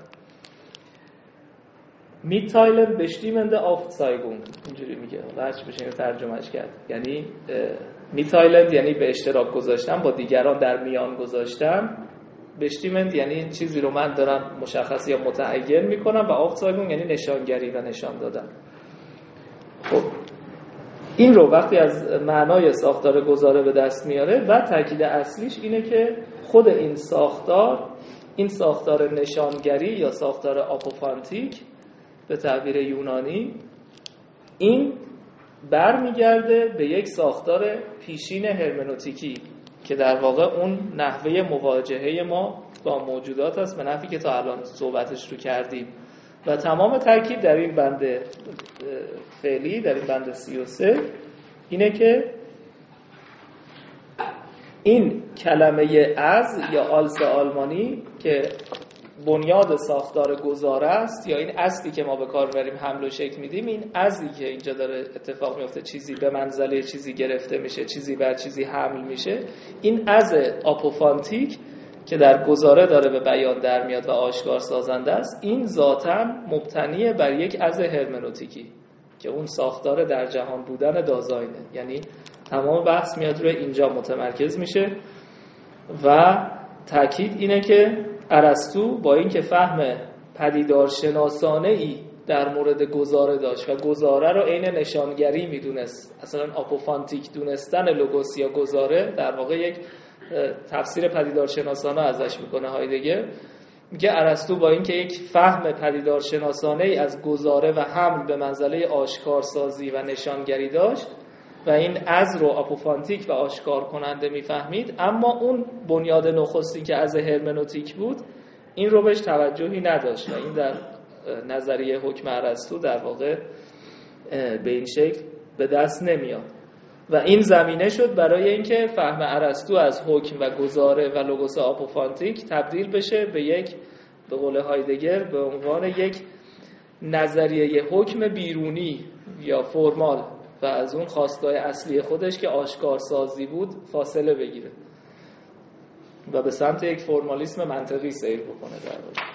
میتایلن بشتیمنده آفتزایگونگ اینجوری میگه، هرچی بشه اینو ترجمهش کرد، یعنی میتایلن یعنی به اشتراک گذاشتم، با دیگران در میان گذاشتم. بشتیمنت یعنی چیزی رو من دارم مشخص یا متعین میکنم و آفتزایگونگ یعنی نشانگری و نشان دادن. خب این رو وقتی از معنای ساختار گزاره به دست میاره و تاکید اصلیش اینه که خود این ساختار، این ساختار نشانگری یا ساختار آپوفانتیک به تعبیر یونانی، این برمیگرده به یک ساختار پیشین هرمنوتیکی که در واقع اون نحوه مواجهه ما با موجودات است، به نحوی که تا الان صحبتش رو کردیم و تمام تاکید در این بند فعلی، در این بند سی و سه اینه که این کلمه از یا آلس آلمانی که بنیاد ساختار گزاره است، یا این اصلی که ما به کار بریم حمل و شکل میدیم، این ازی که اینجا داره اتفاق میفته، چیزی به منزله چیزی گرفته میشه، چیزی بر چیزی حمل میشه، این از آپوفانتیک که در گزاره داره به بیان در میاد و آشکار سازنده است، این ذاتاً مبتنی بر یک از هرمنوتیکی که اون ساختار در جهان بودن دازاینه، یعنی تمام بحث میاد روی اینجا متمرکز میشه و تأکید اینه که ارسطو با اینکه فهم پدیدار شناسانه ای در مورد گزاره داشت و گزاره رو عین نشانگری میدونست، اصلا آپوفانتیک دونستن لوگوس یا گزاره در واقع یک تفسیر پدیدار شناسانه ازش میکنه هایدگر، میگه ارسطو با اینکه یک فهم پدیدار شناسانه ای از گزاره و حمل به منزله آشکارسازی و نشانگری داشت و این از رو آپوفانتیک و آشکار کننده میفهمید، اما اون بنیاد نخستی که از هرمنوتیک بود این رو بهش توجهی نداشت و این در نظریه حکم ارسطو در واقع به این شکل به دست نمیاد و این زمینه شد برای اینکه فهم ارسطو از حکم و گزاره و لوگوس آپوفانتیک تبدیل بشه به یک، به قول هایدگر، به عنوان یک نظریه حکم بیرونی یا فرمال و از اون خواستگاه اصلی خودش که آشکارسازی بود فاصله بگیره و به سمت یک فرمالیسم منطقی سیر بکنه در واقع.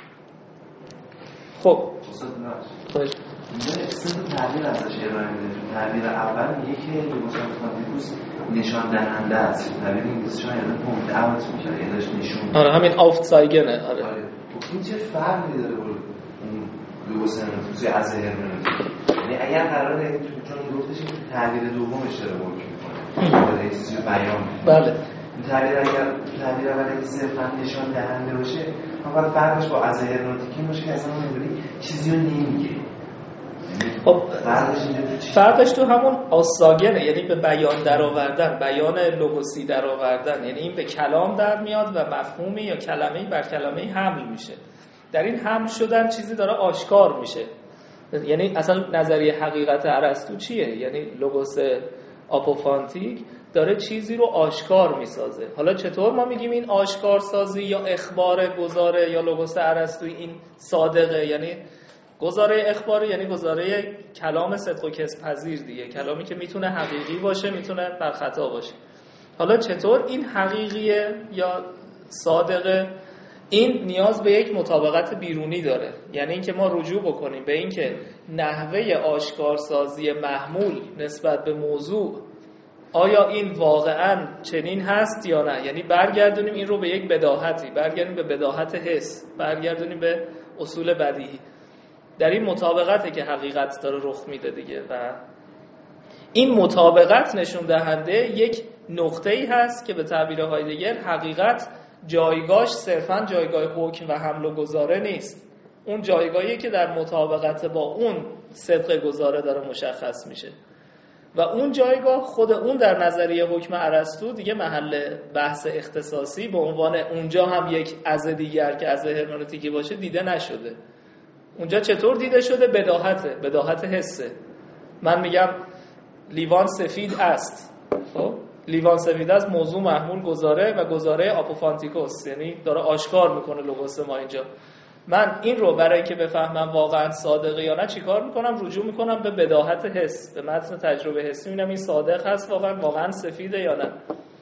خب اینجا سه تا تعبیر ازش ارائه میده. تعبیر اول میگه که لوگوس آپوفانتیکوس نشان دهنده است. تعبیر انگلیسیش یعنی پوینت اوت میشه، یعنی داشت نشون. آره همین آفتزایگنه. آره. آره. این چه فرقی داره با اون لوگوس آپوفانتیکوس از هرمنوتیک؟ یعنی اگر قراره چون گفتش که تعبیر دومش داره حکم میکنه، یه چیزی رو بیان میکنه. بله. تعبیر اگر تعبیر اول اگه صرفا نشان دهنده باشه، فقط فرقش با از هرمنوتیکی باشه که اصلا اونجوری چیزی رو نمیگه. خب فرقش تو همون آساگنه، یعنی به بیان در آوردن، بیان لوگوسی در آوردن، یعنی این به کلام در میاد و مفهومی یا کلمه‌ای بر کلمه‌ای حمل میشه. در این حمل شدن چیزی داره آشکار میشه. یعنی اصلا نظریه حقیقت ارسطو چیه؟ یعنی لوگوس آپوفانتیک داره چیزی رو آشکار میسازه. حالا چطور ما میگیم این آشکار سازی یا اخبار گزاره یا لوگوس ارسطویی این صادقه؟ یعنی گزاره اخباری یعنی گزاره کلام صدق و کذب پذیر دیگه، کلامی که میتونه حقیقی باشه میتونه بر خطا باشه. حالا چطور این حقیقیه یا صادقه؟ این نیاز به یک مطابقت بیرونی داره، یعنی اینکه ما رجوع بکنیم به اینکه نحوه آشکارسازی محمول نسبت به موضوع آیا این واقعاً چنین هست یا نه، یعنی برگردونیم این رو به یک بداهتی، برگردونیم به بداهت حس، برگردونیم به اصول بدیهی. در این مطابقته که حقیقت داره رخ میده دیگه، و این مطابقت نشون دهنده یک نقطه‌ای هست که به تعبیر هایدگر حقیقت جایگاهش صرفاً جایگاه حکم و حمل و گزاره نیست، اون جایگاهی که در مطابقت با اون صدق گزاره داره مشخص میشه و اون جایگاه خود اون در نظریه حکم ارسطو دیگه محل بحث اختصاصی به عنوان اونجا هم یک از دیگر که از هرمنوتیکی باشه دیده نشده. اونجا چطور دیده شده؟ بداهته، بداهت حسه. من میگم لیوان سفید است، خب لیوان سفید است موضوع محمول گزاره و گزاره آپوفانتیکوس، یعنی داره آشکار میکنه لوگوس ما اینجا. من این رو برای که بفهمم واقعا صادقه یا نه چیکار میکنم؟ رجوع میکنم به بداهت حس، به متن تجربه حسی، میبینم این صادق هست واقعا، واقعا سفیده یا نه.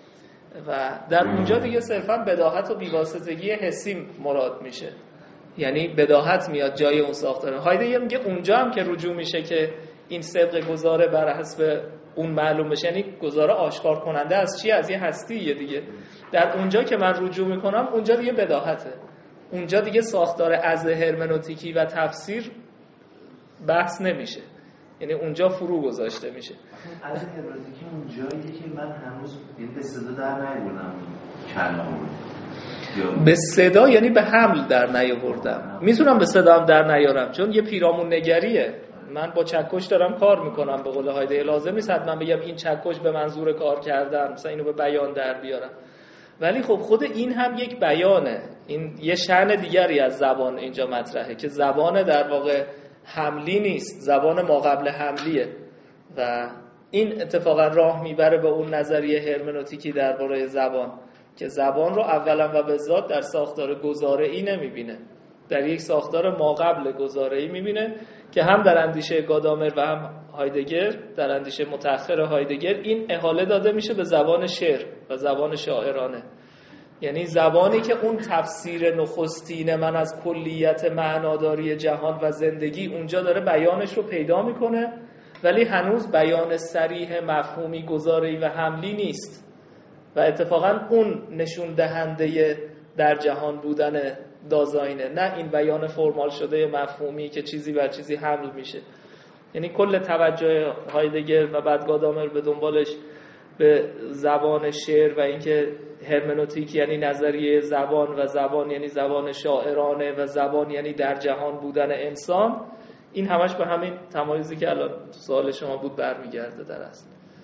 و در اونجا دیگه صرفا بداهت و بیواسطگی حسی مراد میشه، یعنی بداهت میاد جای اون ساختاره. هایدگر میگه اونجا هم که رجوع میشه که این صدق گزاره بر حسب اون معلوم بشه، یعنی گزاره آشکار کننده از چی؟ از یه هستیه دیگه. در اونجا که من رجوع میکنم اونجا دیگه بداهته، اونجا دیگه ساختار از هرمنوتیکی و تفسیر بحث نمیشه، یعنی اونجا فرو گذاشته میشه. از هرمنوتیکی اون جاییه که من هنوز این به صدا در نیاوردم کلامو، به صدا یعنی به حمل در نیاوردم. میتونم به صدا هم در نیارم چون یه پیرامون نگریه، من با چکش دارم کار میکنم، به قول هایدگر لازم نیست حتما بگم این چکش به منظور کار کردن، مثلا اینو به بیان در بیارم. ولی خب خود این هم یک بیانه، این یه شأن دیگری از زبان اینجا مطرحه که زبان در واقع حملی نیست، زبان ما قبل حملیه و این اتفاقا راه میبره به اون نظریه هرمنوتیکی درباره زبان که زبان رو اولا و به ذات در ساختار گزاره‌ای نمیبینه، در یک ساختار ما قبل گزاره‌ای میبینه که هم در اندیشه گادامر و هم هایدگر، در اندیشه متأخر هایدگر این احاله داده میشه به زبان شعر و زبان شاعرانه، یعنی زبانی که اون تفسیر نخستین من از کلیت معناداری جهان و زندگی اونجا داره بیانش رو پیدا میکنه، ولی هنوز بیان صریح مفهومی گزاره‌ای و حملی نیست و اتفاقا اون نشون دهنده در جهان بودن دازاینه، نه این بیان فرمال شده مفهومی که چیزی بر چیزی حمل میشه. یعنی کل توجه هایدگر و بعد گادامر به دنبالش به زبان شعر و اینکه هرمنوتیک یعنی نظریه زبان و زبان یعنی زبان شاعرانه و زبان یعنی در جهان بودن انسان، این همش به همین تمایزی که الان سوال شما بود برمیگرده در اصل.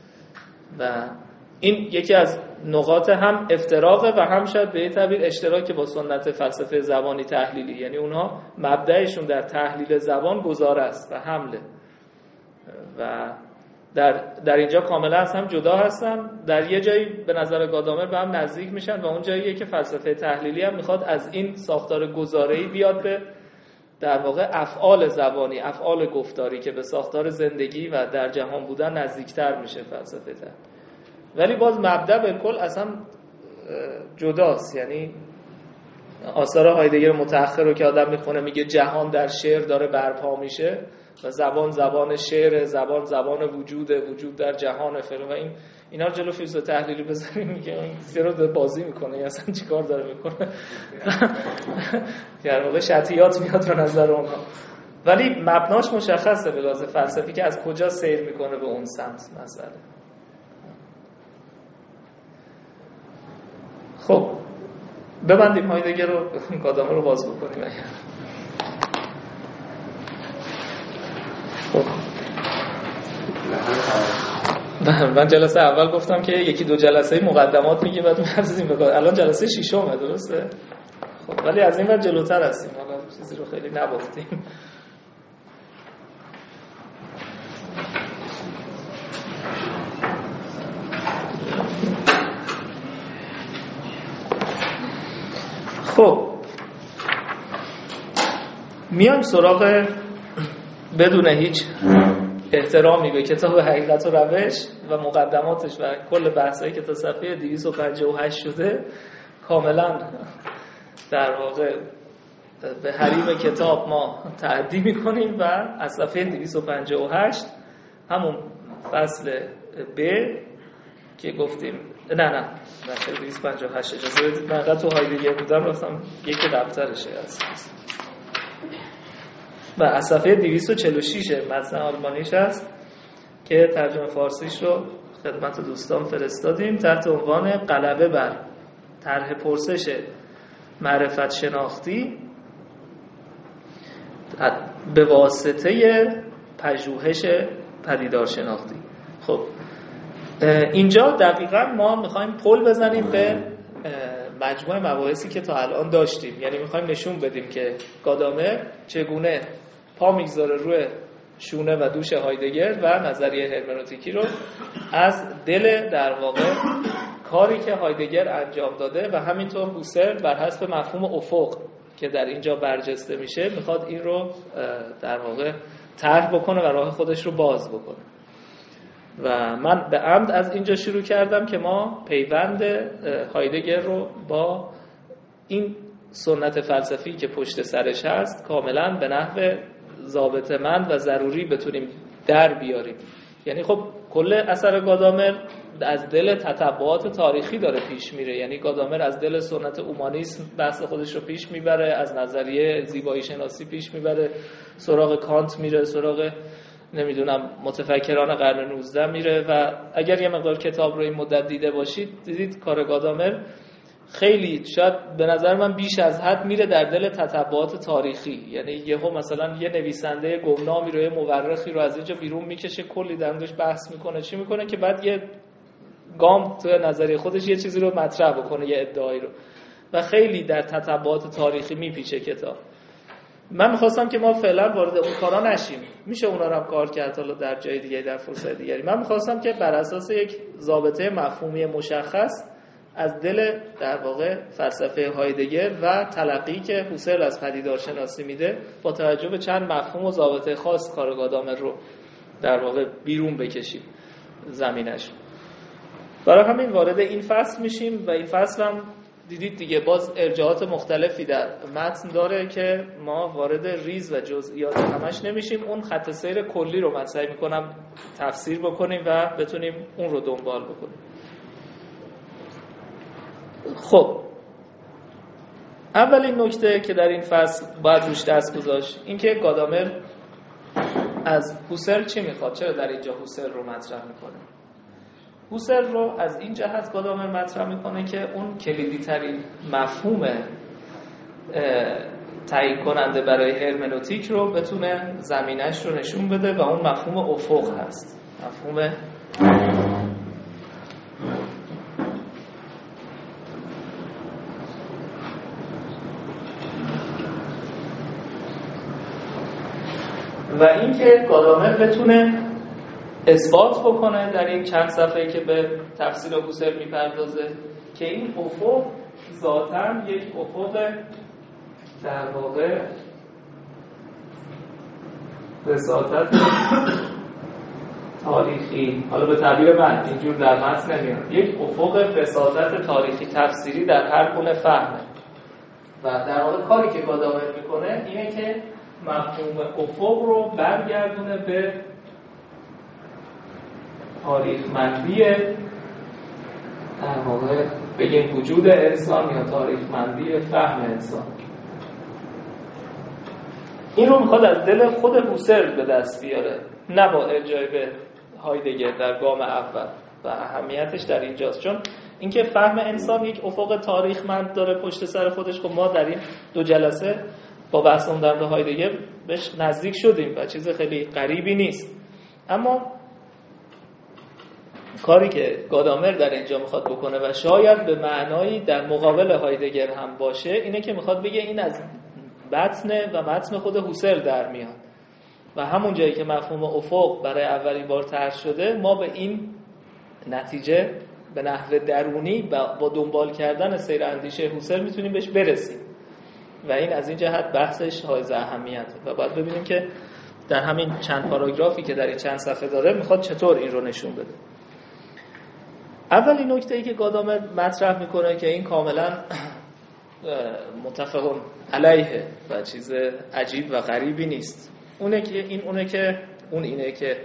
و این یکی از نقاط هم افتراقه و هم شاید به تعبیر اشتراک با سنت فلسفه زبانی تحلیلی، یعنی اونها مبدأشون در تحلیل زبان گزاره است و حمله و در در اینجا کاملا از هم جدا هستن. در یه جایی به نظر گادامر به هم نزدیک میشن و اون جاییه که فلسفه تحلیلی هم میخواد از این ساختار گزاره‌ای بیاد به در واقع افعال زبانی، افعال گفتاری که به ساختار زندگی و در جهان بودن نزدیکتر میشه فلسفه تحلیلی. ولی باز مبدأ بالکل اصلا جداست، یعنی آثار هایدگر متأخر رو که آدم میخونه میگه جهان در شعر داره برپا میشه و زبان زبان شعر، زبان زبان وجود، وجود در جهان فلان و این اینا رو جلو فیلسوف تحلیلی بذاریم میگه این زیرا داره بازی میکنه یا اصلا چیکار داره میکنه در واقع شطیات میاد رو نظر اونها، ولی مبناش مشخصه به لحاظ فلسفی که از کجا سیر میکنه به اون سمت مسئله. خب ببندیم هایدگر رو، گادامر رو باز بکنیم. خب من جلسه اول گفتم که یکی دو جلسه مقدمات میگه بعد می‌رسیم به الان جلسه ششمه، درسته؟ خب ولی از این ور جلوتر هستیم، حالا چیزی رو خیلی نباختیم. خب میایم سراغ بدون هیچ احترامی به کتاب حقیقت و روش و مقدماتش و کل بحثایی که تا صفحه دویست و پنجاه و هشت شده کاملا در واقع به حریم کتاب ما تعدی میکنیم و از صفحه دویست و پنجاه و هشت همون فصل ب که گفتیم نه نه نه دویست و پنجاه و هشت اجازه بدید من قطع تو هایدگر بودم رفتم یک دفترشه هست و از صفحه دویست و چهل و شش متن آلمانیش هست که ترجمه فارسیش رو خدمت دوستان فرستادیم تحت عنوان غلبه بر طرح پرسش معرفت شناختی به واسطه پژوهش پدیدار شناختی. خب اینجا دقیقاً ما میخوایم پل بزنیم به مجموعه مباحثی که تا الان داشتیم، یعنی میخوایم نشون بدیم که گادامر چگونه پا میگذاره روی شونه و دوش هایدگر و نظریه هرمنوتیکی رو از دل در واقع کاری که هایدگر انجام داده و همینطور هوسرل بر حسب مفهوم افق که در اینجا برجسته میشه میخواد این رو در واقع طرح بکنه و راه خودش رو باز بکنه. و من به عمد از اینجا شروع کردم که ما پیوند هایدگر رو با این سنت فلسفی که پشت سرش هست کاملا به نحو ضابطه‌مند و ضروری بتونیم در بیاریم. یعنی خب کل اثر گادامر از دل تتبعات تاریخی داره پیش میره، یعنی گادامر از دل سنت اومانیسم بحث خودش رو پیش میبره، از نظریه زیبایی شناسی پیش میبره، سراغ کانت میره، سراغ نمیدونم متفکران قرن نوزدهم میره و اگر یه مقدار کتاب رو این مدت دیده باشید دیدید کار گادامر خیلی شاید به نظر من بیش از حد میره در دل تتبعات تاریخی. یعنی یهو مثلا یه نویسنده گمنامی رو یه مورخی رو از اینجا بیرون میکشه کلی در موردش بحث میکنه چی میکنه که بعد یه گام تو نظریه خودش یه چیزی رو مطرح بکنه، یه ادعایی رو، و خیلی در تتبعات تاریخی میپیچه کتاب. من میخواستم که ما فعلا وارد اون کارا نشیم، میشه اونا رو هم کار کرد حالا در جای دیگه در فرصت دیگری. من میخواستم که بر اساس یک ضابطه مفهومی مشخص از دل در واقع فلسفه هایدگر و تلقی که هوسرل از پدیدار شناسی میده با توجه به چند مفهوم و ضابطه خاص کار گادامر رو در واقع بیرون بکشیم زمینش. برای همین وارد این فصل میشیم و این فصل هم دیدید دیگه باز ارجاعات مختلفی در متن داره که ما وارد ریز و جزئیات همش نمیشیم. اون خط سیر کلی رو من سعی میکنم تفسیر بکنیم و بتونیم اون رو دنبال بکنیم. خب اولین نکته که در این فصل باید روش دست گذاشت این که گادامر از هوسرل چی میخواد، چرا در اینجا هوسرل رو مطرح میکنه. هوسرل رو از این جهت گادامر مطرح میکنه که اون کلیدی ترین مفهوم تعیین کننده برای هرمنوتیک رو بتونه زمینش رو نشون بده و اون مفهوم افق هست، مفهوم و این که گادامر بتونه اثبات بکنه در این چند صفحه که به تفسیر هوسرل میپردازه که این افق ذاتاً یک افق در واقع وساطت تاریخی، حالا به تعبیر من اینجور در متن نمیاد، یک افق وساطت تاریخی تفسیری در هر گونه فهمه. و در واقع کاری که گادامر میکنه اینه که مفهوم افق رو برگردونه به تاریخمندی در واقع بگیم وجود انسان یا تاریخمندی فهم انسان. این رو میخواد از دل خود هوسرل به دست بیاره، نه با ارجاع به هایدگر در گام اول. و اهمیتش در اینجاست چون اینکه فهم انسان یک افق تاریخمند داره پشت سر خودش. خب ما در این دو جلسه با بحث در مورد هایدگر بهش نزدیک شدیم و چیز خیلی غریبی نیست. اما کاری که گادامر در اینجا میخواد بکنه و شاید به معنایی در مقابل هایدگر هم باشه اینه که میخواد بگه این از بطن و متن خود هوسرل در میاد و همون جایی که مفهوم افق برای اولین بار طرح شده ما به این نتیجه به نحو درونی با دنبال کردن سیر اندیشه هوسرل میتونیم بهش برسیم و این از این جهت بحثش حائز اهمیت و باید ببینیم که در همین چند پاراگرافی که در این چند صفحه داره میخواد چطور این رو نشون بده. اولین نکته‌ای که گادامر مطرح میکنه که این کاملا متفق علیه و چیز عجیب و غریبی نیست. اونه که این اونه که اون اینه که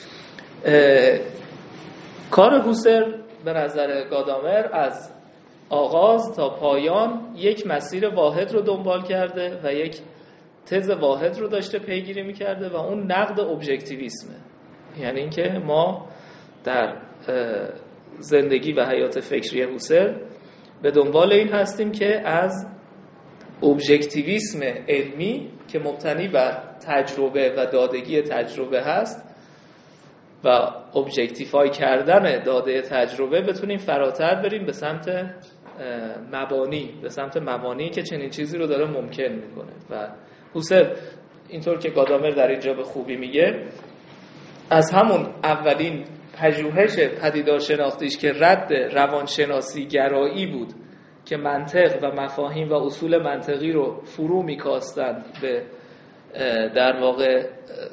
کار هوسر به نظر گادامر از آغاز تا پایان یک مسیر واحد رو دنبال کرده و یک تز واحد رو داشته پیگیری می‌کرده و اون نقد ابژکتیویسمه. یعنی اینکه ما در زندگی و حیات فکری هوسر به دنبال این هستیم که از ابژکتیویسم علمی که مبتنی بر تجربه و دادگی تجربه هست و ابژکتیفای کردن داده تجربه بتونیم فراتر بریم به سمت مبانی، به سمت مبانی که چنین چیزی رو داره ممکن میکنه. و هوسر اینطور که گادامر در اینجا به خوبی میگه از همون اولین پژوهش پدیدار شناختیش که رد روانشناسی گرایی بود که منطق و مفاهیم و اصول منطقی رو فرو میکاستن به در واقع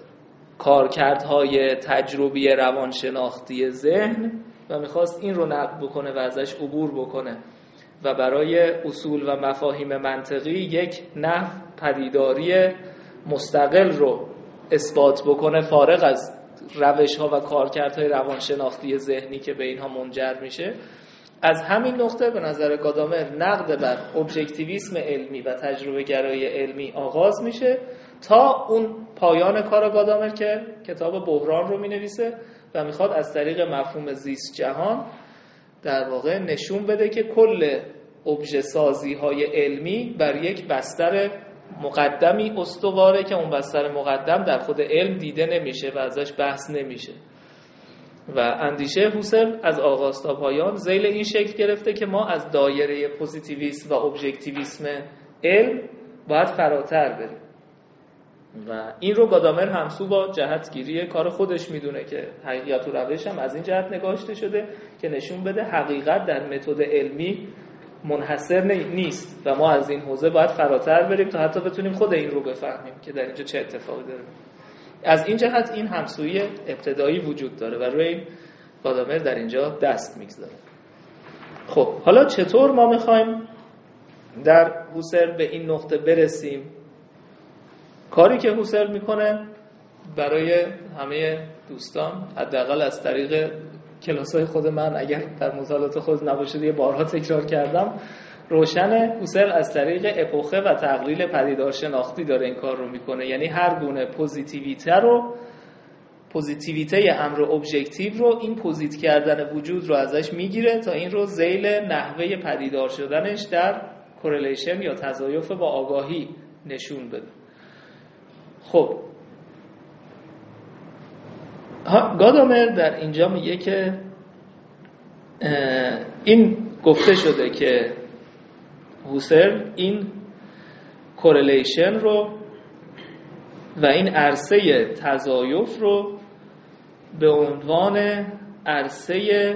کارکردهای تجربی روانشناختی ذهن و میخواست این رو نقد بکنه و ازش عبور بکنه و برای اصول و مفاهیم منطقی یک نحو پدیداری مستقل رو اثبات بکنه فارغ از روش‌ها و کارکردهای روانشناختی ذهنی که به اینها منجر میشه. از همین نقطه به نظر گادامر نقد بر ابژکتیویسم علمی و تجربه گرایی علمی آغاز میشه تا اون پایان کار گادامر که کتاب بحران رو مینویسه و میخواد از طریق مفهوم زیست جهان در واقع نشون بده که کل ابژه سازی های علمی بر یک بستر مقدمی استواره که اون بستر مقدم در خود علم دیده نمیشه و ازش بحث نمیشه. و اندیشه هوسر از آغاز تا پایان ذیل این شکل گرفته که ما از دایره پوزیتیویسم و ابژکتیویسم علم باید فراتر بریم و این رو گادامر همسو با جهتگیری کار خودش میدونه که حقیقت و روش هم از این جهت نگاشته شده که نشون بده حقیقت در متد علمی منحصر نیست و ما از این حوزه باید فراتر بریم تا حتی بتونیم خود این رو بفهمیم که در اینجا چه اتفاقی داره. از این جهت این همسویی ابتدایی وجود داره و روی این گادامر در اینجا دست میگذاره. خب حالا چطور ما میخوایم در هوسر به این نقطه برسیم؟ کاری که هوسر میکنه برای همه دوستان حداقل از طریق کلاسای خود من اگر در مطالعات خود نباشه یه بارها تکرار کردم روشنه. هوسر از طریق اپوخه و تقلیل پدیدار شناختی داره این کار رو میکنه. یعنی هر گونه پوزیتیویته رو پوزیتیویته امر ابژکتیو رو این پوزیت کردن وجود رو ازش میگیره تا این رو ذیل نحوه پدیدار شدنش در کورلیشن یا تضایف با آگاهی نشون بده. خب گادامر در اینجا میگه که این گفته شده که هوسر این کورلیشن رو و این عرصه تضایف رو به عنوان عرصه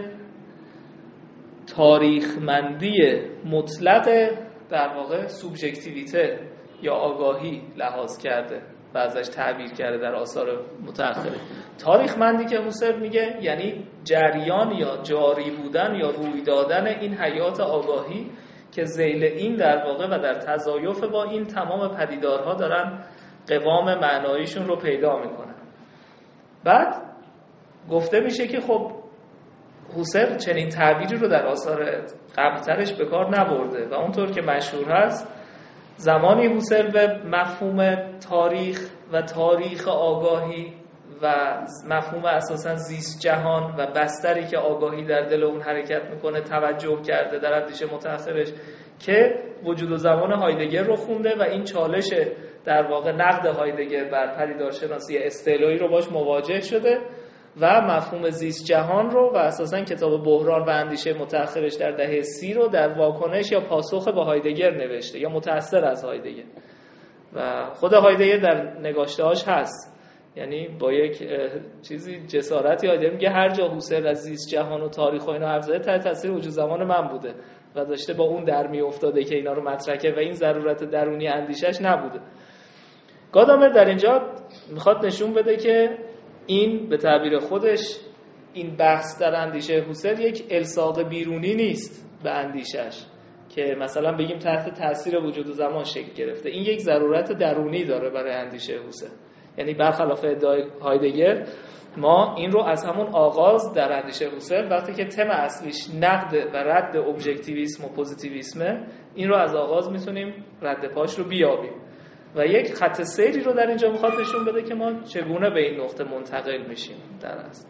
تاریخمندی مطلق در واقع سوبژکتیویته یا آگاهی لحاظ کرده و ازش تعبیر کرده در آثار متأخره. تاریخمندی که هوسر میگه یعنی جریان یا جاری بودن یا روی دادن این حیات آگاهی که ذیل این در واقع و در تضایف با این تمام پدیدارها دارن قوام معناییشون رو پیدا میکنن. بعد گفته میشه که خب هوسر چنین تعبیری رو در آثار قبلترش به کار نبرده و اونطور که مشهور هست زمانی هوسر به مفهوم تاریخ و تاریخ آگاهی و مفهوم اساساً زیست جهان و بستری که آگاهی در دل اون حرکت میکنه توجه کرده در اندیشه متأخرش که وجود و زمان هایدگر رو خونده و این چالش در واقع نقد هایدگر بر پدیدارشناسی استعلایی رو باش مواجه شده و مفهوم زیست جهان رو و اساساً کتاب بحران و اندیشه متأخرش در دهه سی رو در واکنش یا پاسخ به هایدگر نوشته یا متأثر از هایدگر و خود هایدگر در نگاشته‌هاش هست. یعنی با یک چیزی جسارتی هایدگر میگه هر جا هوسر از زیست جهان و تاریخ و اینا حرف زده تحت تاثیر وجود زمان من بوده و داشته با اون در می افتاده که اینا رو مطرح کنه و این ضرورت درونی اندیشش نبوده. گادامر در اینجا میخواد نشون بده که این به تعبیر خودش این بحث در اندیشه هوسر یک الصاق بیرونی نیست به اندیشش، که مثلا بگیم تحت تاثیر وجود زمان شکل گرفته. این یک ضرورت درونی داره برای اندیشه هوسل. یعنی برخلاف ادعای هایدگر، ما این رو از همون آغاز در اندیشه هوسل وقتی که تم اصلیش نقد و رد ابژکتیویسم و پوزیتیویسمه، این رو از آغاز میتونیم رد پاش رو بیابیم و یک خط سیری رو در اینجا میخواد نشون بده که ما چگونه به این نقطه منتقل میشیم در اصل.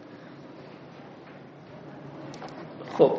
خب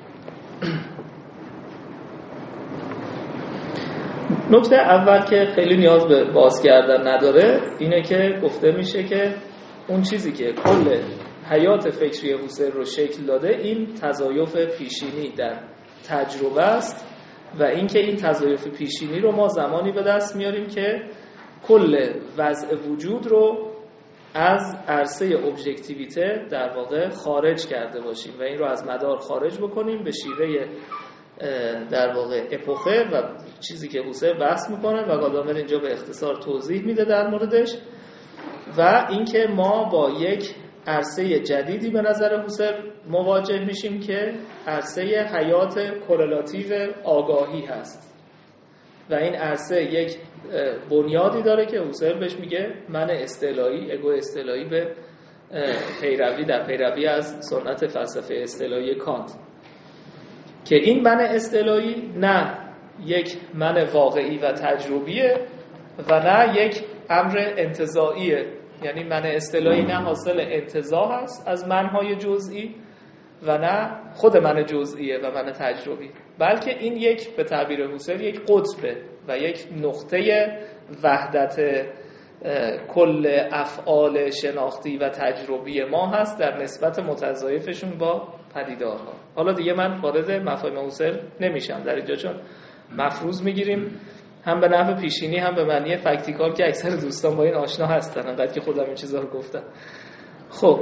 نکته اول که خیلی نیاز به باز کردن نداره اینه که گفته میشه که اون چیزی که کل حیات فکری هوسل رو شکل داده این تضایف پیشینی در تجربه است و اینکه این تضایف پیشینی رو ما زمانی به دست میاریم که کل وضع وجود رو از عرصه ابژکتیویته در واقع خارج کرده باشیم و این رو از مدار خارج بکنیم به شیوه در واقع اپوخه و چیزی که هوسل بحث میکنه و گادامر اینجا به اختصار توضیح میده در موردش و اینکه ما با یک عرصه جدیدی به نظر هوسل مواجه میشیم که عرصه حیات کورلاتیو آگاهی هست و این عرصه یک بنیادی داره که هوسل بهش میگه من اصطلاحی، اگو اصطلاحی به پیروی در پیروی از سنت فلسفه اصطلاحی کانت که این من اصطلاحی نه یک من واقعی و تجربیه و نه یک امر انتزاعیه. یعنی من اصطلاحی نه حاصل انتزاع هست از منهای جزئی و نه خود من جزئیه و من تجربی، بلکه این یک به تعبیر هوسل یک قطبه و یک نقطه وحدت کل افعال شناختی و تجربی ما هست در نسبت متضایفشون با پدیدارها. حالا دیگه من وارد مفاهیم هوسل نمیشم در اینجا چون مفروض میگیریم هم به نحو پیشینی هم به معنی فکتیکال که اکثر دوستان با این آشنا هستن انقدر که خودم این چیزا رو گفتم. خب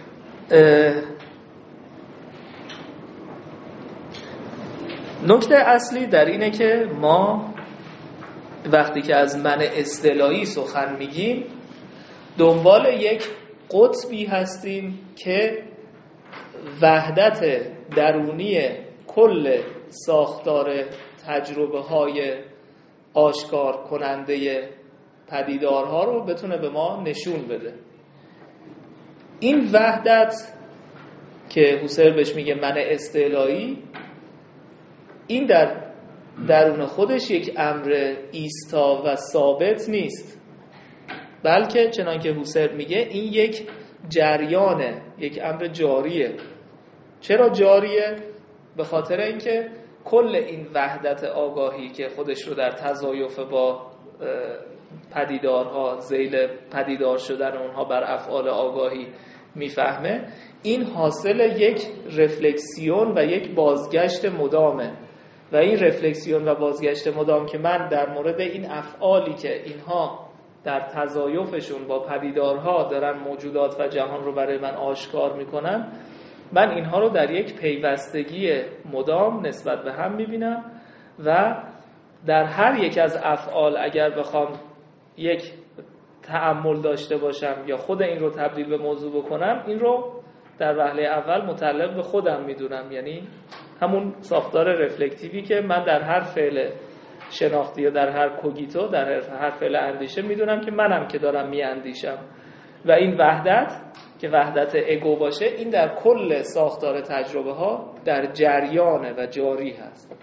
نکته اصلی در اینه که ما وقتی که از من اصطلاحی سخن میگیم دنبال یک قطبی هستیم که وحدت درونی کل ساختار تجربه های آشکار کننده پدیدارها رو بتونه به ما نشون بده. این وحدت که هوسل بهش میگه من اصطلاحی، این در درون خودش یک امر ایستا و ثابت نیست، بلکه چنان که هوسل میگه این یک جریانه، یک امر جاریه. چرا جاریه؟ به خاطر اینکه کل این وحدت آگاهی که خودش رو در تضایف با پدیدارها، ذیل پدیدار شدن اونها بر افعال آگاهی میفهمه، این حاصل یک رفلکسیون و یک بازگشت مدامه و این رفلکسیون و بازگشت مدام که من در مورد این افعالی که اینها در تضایفشون با پدیدارها دارن موجودات و جهان رو برای من آشکار میکنن، من اینها رو در یک پیوستگی مدام نسبت به هم میبینم و در هر یک از افعال اگر بخوام یک تأمل داشته باشم یا خود این رو تبدیل به موضوع بکنم، این رو در وهله اول متعلق به خودم میدونم، یعنی همون ساختار رفلکتیوی که من در هر فعل شناختی یا در هر کوگیتو، در هر فعل اندیشه میدونم که منم که دارم میاندیشم و این وحدت که وحدت اگو باشه، این در کل ساختار تجربه ها در جریانه و جاری هست.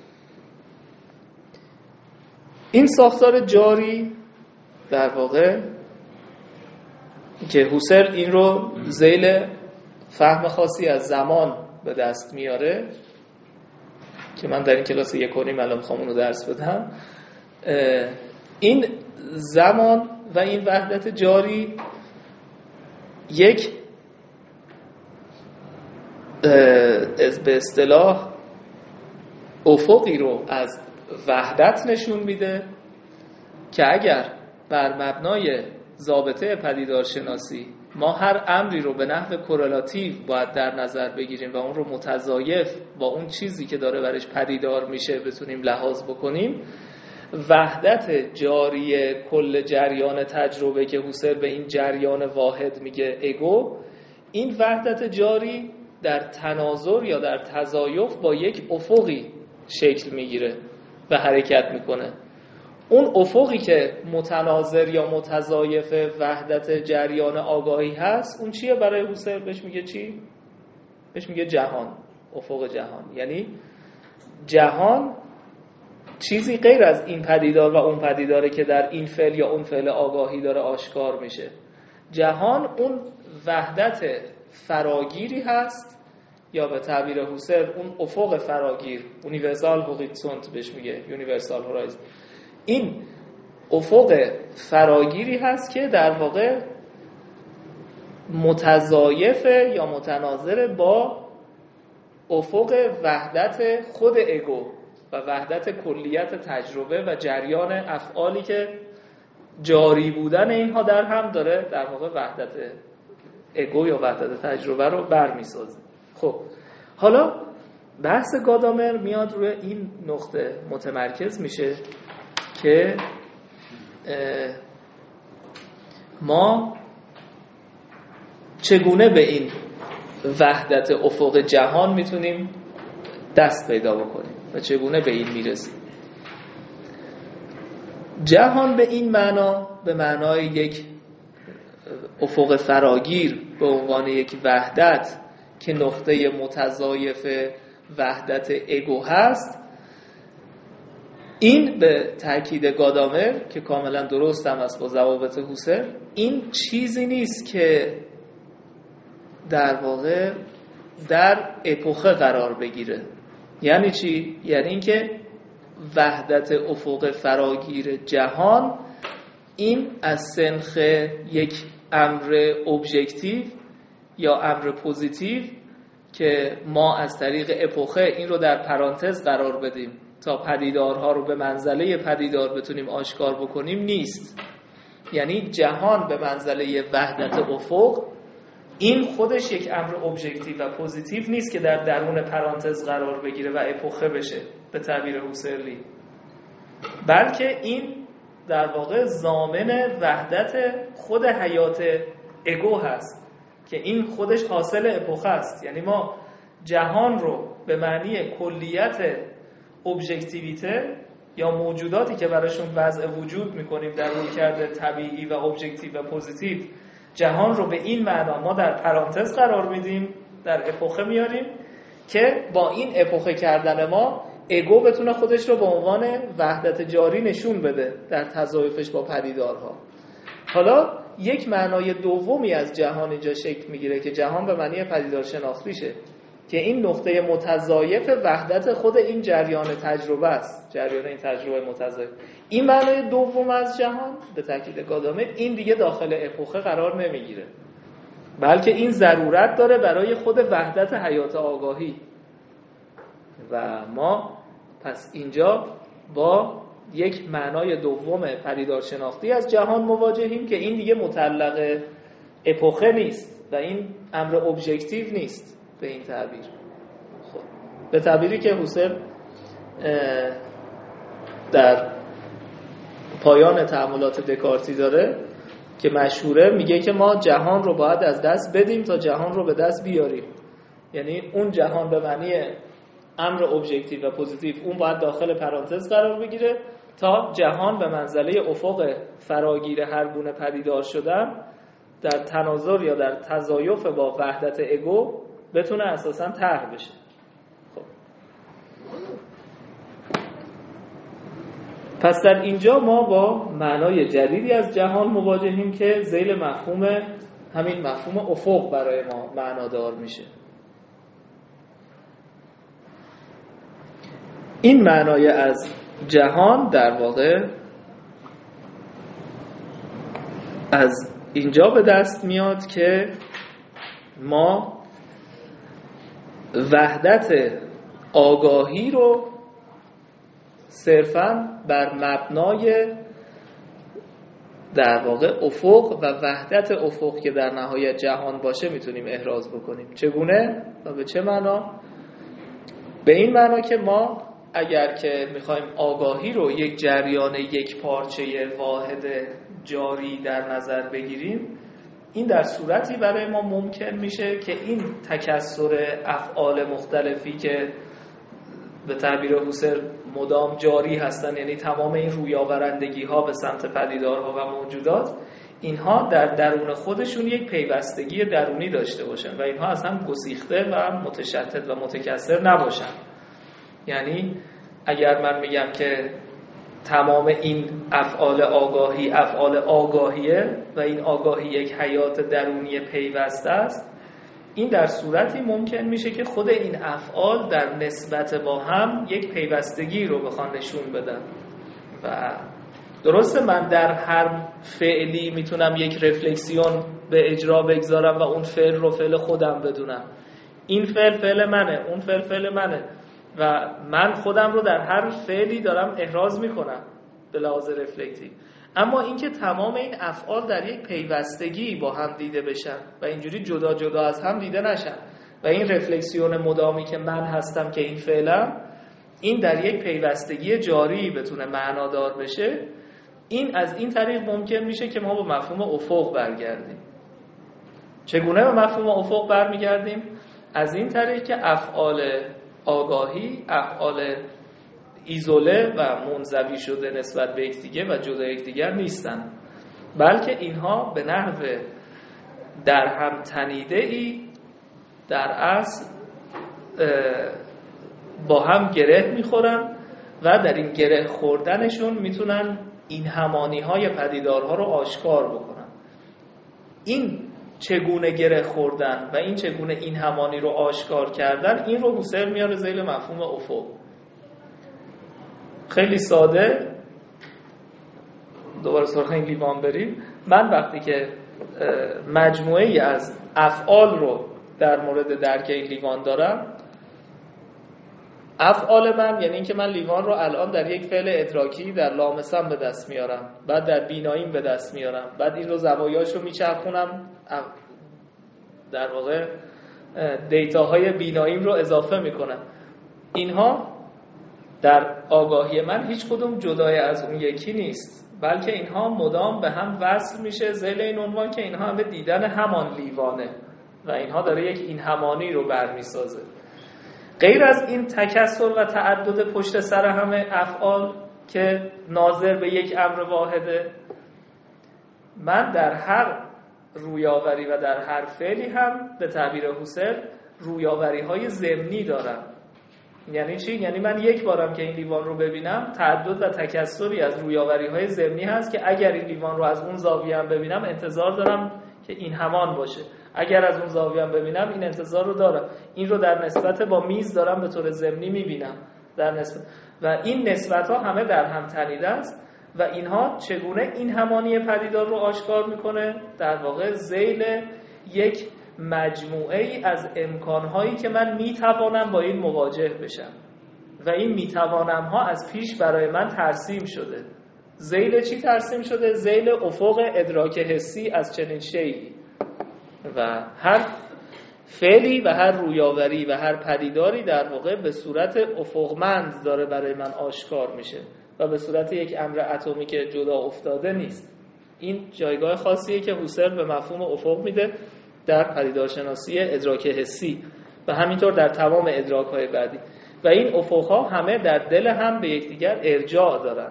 این ساختار جاری در واقع که هوسل این رو ذیل فهم خاصی از زمان به دست میاره که من در این کلاس یک و نیم الان میخوام اون رو درس بدم، این زمان و این وحدت جاری یک به اصطلاح افقی رو از وحدت نشون میده که اگر بر مبنای ضابطه پدیدارشناسی ما هر امری رو به نحو کورلاتیو باید در نظر بگیریم و اون رو متضایف با اون چیزی که داره برش پدیدار میشه بتونیم لحاظ بکنیم، وحدت جاری کل جریان تجربه که هوسل به این جریان واحد میگه اگو، این وحدت جاری در تناظر یا در تضایف با یک افقی شکل میگیره و حرکت میکنه. اون افقی که متناظر یا متضایف وحدت جریان آگاهی هست، اون چیه برای هوسر؟ بهش میگه چی؟ بهش میگه جهان، افق جهان. یعنی جهان چیزی غیر از این پدیدار و اون پدیداره که در این فعل یا اون فعل آگاهی داره آشکار میشه. جهان اون وحدت فراگیری هست، یا به تعبیر هوسر اون افق فراگیر، یونیورسال هوریزونت بهش میگه، یونیورسال هورایزن. این افق فراگیری هست که در واقع متضایفه یا متناظر با افق وحدت خود اگو و وحدت کلیت تجربه و جریان افعالی که جاری بودن اینها در هم داره در واقع وحدت اگو یا وحدت تجربه رو برمی‌سازه. خب حالا بحث گادامر میاد روی این نقطه متمرکز میشه که ما چگونه به این وحدت افق جهان میتونیم دست پیدا بکنیم و چگونه به این میرسیم. جهان به این معنا، به معنای یک افق فراگیر به عنوان یک وحدت که نقطه متضایف وحدت اگو هست، این به تاکید گادامر که کاملا درست هم است با ضوابط هوسر، این چیزی نیست که در واقع در اپوخه قرار بگیره. یعنی چی؟ یعنی اینکه وحدت افق فراگیر جهان این از سنخ یک امر ابژکتیو یا امر پوزیتیو که ما از طریق اپوخه این رو در پرانتز قرار بدیم تا پدیدارها رو به منزله پدیدار بتونیم آشکار بکنیم نیست. یعنی جهان به منزله وحدت افق این خودش یک امر ابژکتیو و پوزیتیو نیست که در درون پرانتز قرار بگیره و اپوخه بشه به تعبیر هوسرلی، بلکه این در واقع ضامن وحدت خود حیات اگو هست که این خودش حاصل اپوخه است. یعنی ما جهان رو به معنی کلیت ابژکتیویته یا موجوداتی که براشون وضع وجود میکنیم در رویکرد طبیعی و ابژکتیو و پوزیتیو، جهان رو به این معنا ما در پرانتز قرار میدیم، در اپوخه میاریم که با این اپوخه کردن ما اگو بتونه خودش رو به عنوان وحدت جاری نشون بده در تضایفش با پدیدارها. حالا یک معنای دومی از جهان اینجا شکل میگیره که جهان به معنی پدیدار شناختیشه که این نقطه متضایف وحدت خود این جریان تجربه است، جریان این تجربه متضایف. این معنای دوم از جهان به تاکید گادامر این دیگه داخل اپوخه قرار نمیگیره، بلکه این ضرورت داره برای خود وحدت حیات آگاهی. و ما پس اینجا با یک معنای دوم پدیدار شناختی از جهان مواجهیم که این دیگه متعلق اپوخه نیست و این امر ابژکتیو نیست به این تعبیر. خب به تعبیری که هوسر در پایان تأملات دکارتی داره که مشهوره، میگه که ما جهان رو باید از دست بدیم تا جهان رو به دست بیاریم. یعنی اون جهان به معنی امر ابژکتیو و پوزیتیو اون باید داخل پرانتز قرار بگیره تا جهان به منزله افق فراگیر هر گونه پدیدار شدن در تناظر یا در تضایف با وحدت اگو بتونه اساساً طرح بشه. خب پس در اینجا ما با معنای جدیدی از جهان مواجهیم که ذیل مفهوم همین مفهوم افق برای ما معنادار میشه. این معنای از جهان در واقع از اینجا به دست میاد که ما وحدت آگاهی رو صرفاً بر مبنای در واقع افق و وحدت افق که در نهایت جهان باشه میتونیم احراز بکنیم. چگونه و به چه معنا؟ به این معنا که ما اگر که میخوایم آگاهی رو یک جریان یک پارچه واحد جاری در نظر بگیریم، این در صورتی برای ما ممکن میشه که این تکثر افعال مختلفی که به تعبیر هوسر مدام جاری هستن، یعنی تمام این رویاورندگی ها به سمت پدیدارها و موجودات، اینها در درون خودشون یک پیوستگی درونی داشته باشن و اینها از هم گسیخته و متشتت و متکثر نباشن. یعنی اگر من میگم که تمام این افعال آگاهی افعال آگاهیه و این آگاهی یک حیات درونی پیوسته است، این در صورتی ممکن میشه که خود این افعال در نسبت با هم یک پیوستگی رو بخوان نشون بدن. و درسته من در هر فعلی میتونم یک رفلکسیون به اجرا بگذارم و اون فعل رو فعل خودم بدونم، این فعل فعل منه، اون فعل فعل منه و من خودم رو در هر فعلی دارم احراز میکنم به لحاظ رفلکتیو. اما اینکه تمام این افعال در یک پیوستگی با هم دیده بشن و اینجوری جدا جدا از هم دیده نشن و این رفلکسیون مدامی که من هستم که این فعلم، این در یک پیوستگی جاری بتونه معنادار بشه، این از این طریق ممکن میشه که ما با مفهوم افق برگردیم. چگونه به مفهوم افق برمیگردیم؟ از این طریق که افعال آگاهی افعال ایزوله و منزوی شده نسبت به یکدیگه و جدا یکدیگر نیستن، بلکه اینها به نحو در هم تنیده ای در اصل با هم گره میخورن و در این گره خوردنشون میتونن این همانی های پدیدارها رو آشکار بکنن. این چگونه گره خوردن و این چگونه این همانی رو آشکار کردن، این رو هوسر میاره زیر مفهوم افق. خیلی ساده، دوباره سراغ این لیوان بریم. من وقتی که مجموعه ای از افعال رو در مورد درک این لیوان دارم، افعال من یعنی اینکه من لیوان رو الان در یک فعل ادراکی در لامسم به دست میارم، بعد در بیناییم به دست میارم، بعد این رو زوایاش رو میچرخونم، در واقع دیتاهای بیناییم رو اضافه میکنم. اینها در آگاهی من هیچ کدوم جدای از اون یکی نیست، بلکه اینها مدام به هم وصل میشه ذیل این عنوان که اینها هم به دیدن همان لیوانه و اینها داره یک این همانی رو برمیسازه. غیر از این تکثر و تعدد پشت سر همه افعال که ناظر به یک امر واحده، من در هر رویاوری و در هر فعلی هم به تعبیر هوسر رویاوری های ضمنی دارم. یعنی چی؟ یعنی من یک بارم که این لیوان رو ببینم، تعدد و تکثری از رویاوری های ضمنی هست که اگر این لیوان رو از اون زاویه هم ببینم انتظار دارم که این همان باشه، اگر از اون زاویه هم ببینم این انتظار رو دارم. این رو در نسبت با میز دارم به طور ضمنی میبینم در نسبت، و این نسبت ها همه در هم تنیده است و اینها چگونه این همانی پدیدار رو آشکار میکنه؟ در واقع ذیل یک مجموعه ای از امکانهایی که من میتوانم با این مواجه بشم و این میتوانم ها از پیش برای من ترسیم شده. ذیل چی ترسیم شده؟ ذیل افق ادراک حسی از چنین شیئی. و هر فعلی و هر رویاوری و هر پدیداری در واقع به صورت افقمند داره برای من آشکار میشه و به صورت یک امر اتمی که جدا افتاده نیست. این جایگاه خاصیه که هوسر به مفهوم افق میده در پدیدارشناسی ادراک حسی و همینطور در تمام ادراک‌های بعدی. و این افق‌ها همه در دل هم به یکدیگر ارجاع دارن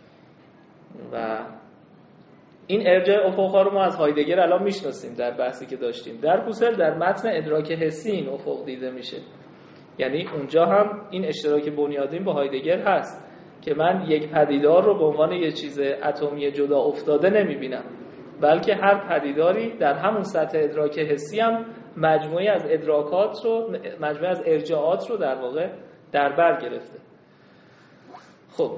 و این ارجاع افق‌ها رو ما از هایدگر الان میشناسیم در بحثی که داشتیم. در هوسر در متن ادراک حسی این افق دیده میشه، یعنی اونجا هم این اشتراک بنیادین با هایدگر هست که من یک پدیدار رو به عنوان یک چیز اتمی جدا افتاده نمیبینم، بلکه هر پدیداری در همون سطح ادراک حسی هم مجموعی از ادراکات رو، مجموعی از ارجاعات رو در واقع در بر گرفته. خب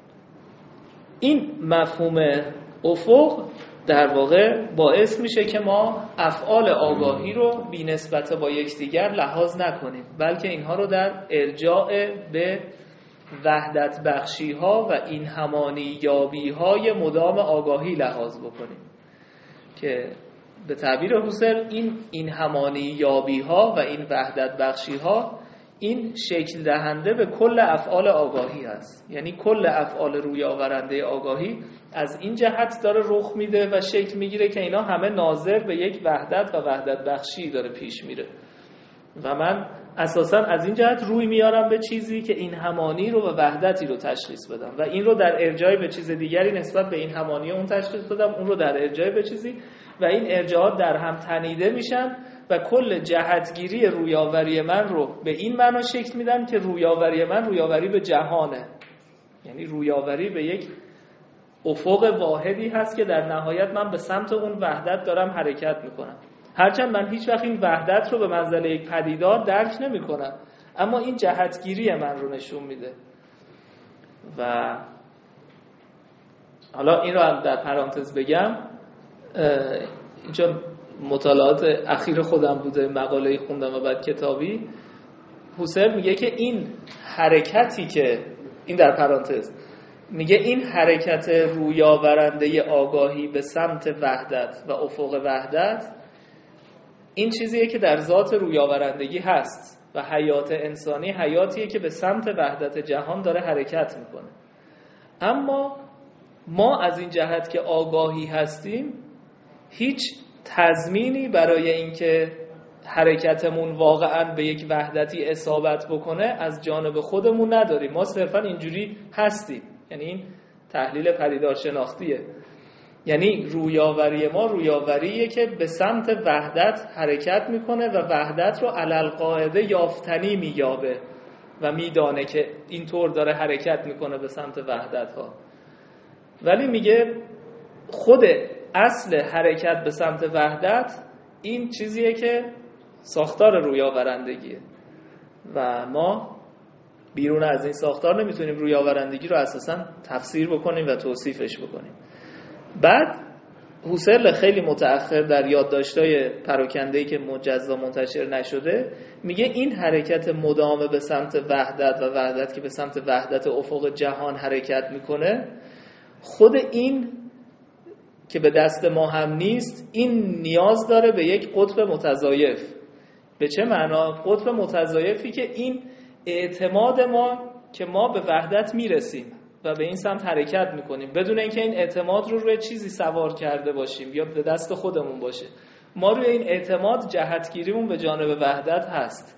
این مفهوم افق در واقع باعث میشه که ما افعال آگاهی رو بی نسبت با یکدیگر لحاظ نکنیم، بلکه اینها رو در ارجاع به وحدت بخشی ها و این همانی یابی های مدام آگاهی لحاظ بکنیم که به تعبیر هوسر این این همانی یابی ها و این وحدت بخشی ها این شکل دهنده به کل افعال آگاهی هست. یعنی کل افعال روی آورنده آگاهی از این جهت داره رخ میده و شکل میگیره که اینا همه ناظر به یک وحدت و وحدت بخشی داره پیش میره و من اساساً از این جهت روی میارم به چیزی که این همانی رو و وحدتی رو تشخیص بدم و این رو در ارجاع به چیز دیگری نسبت به این همانی اون تشخیص بدم، اون رو در ارجاع به چیزی و این ارجاعات در هم تنیده میشن و کل جهتگیری رویاوری من رو به این معنا شکل میدم که رویاوری من رویاوری به جهانه، یعنی رویاوری به یک افق واحدی هست که در نهایت من به سمت اون وحدت دارم حرکت میکنم. هرچند من هیچ وقت این وحدت رو به منزله یک پدیدار درک نمی کنم، اما این جهتگیری من رو نشون میده. و حالا این رو هم در پرانتز بگم، اینجا مطالعات اخیر خودم بوده، مقاله‌ای خوندم و بعد کتابی. هوسل میگه که این حرکتی که این در پرانتز میگه این حرکت رویاورنده آگاهی به سمت وحدت و افق وحدت، این چیزیه که در ذات رویاورندگی هست و حیات انسانی حیاتیه که به سمت وحدت جهان داره حرکت میکنه. اما ما از این جهت که آگاهی هستیم هیچ تضمینی برای اینکه حرکتمون واقعا به یک وحدتی اصابت بکنه از جانب خودمون نداریم. ما صرفا اینجوری هستیم، یعنی این تحلیل پدیدار شناختیه. یعنی رویاوری ما رویاوریه که به سمت وحدت حرکت میکنه و وحدت رو علل قاعده یافتنی مییابه و میدانه که اینطور داره حرکت میکنه به سمت وحدت ها. ولی میگه خود اصل حرکت به سمت وحدت این چیزیه که ساختار رویاورندگیه و ما بیرون از این ساختار نمیتونیم رویاورندگی رو اساساً تفسیر بکنیم و توصیفش بکنیم. بعد هوسرل خیلی متأخر در یادداشت‌های پراکنده‌ای که مجزا منتشر نشده میگه این حرکت مداوم به سمت وحدت و وحدت که به سمت وحدت افق جهان حرکت میکنه، خود این که به دست ما هم نیست، این نیاز داره به یک قطب متضاعف. به چه معنا؟ قطب متضاعفی که این اعتماد ما که ما به وحدت میرسیم و به این سمت حرکت میکنیم بدون اینکه این اعتماد رو روی چیزی سوار کرده باشیم یا به دست خودمون باشه. ما روی این اعتماد جهتگیریمون به جانب وحدت هست.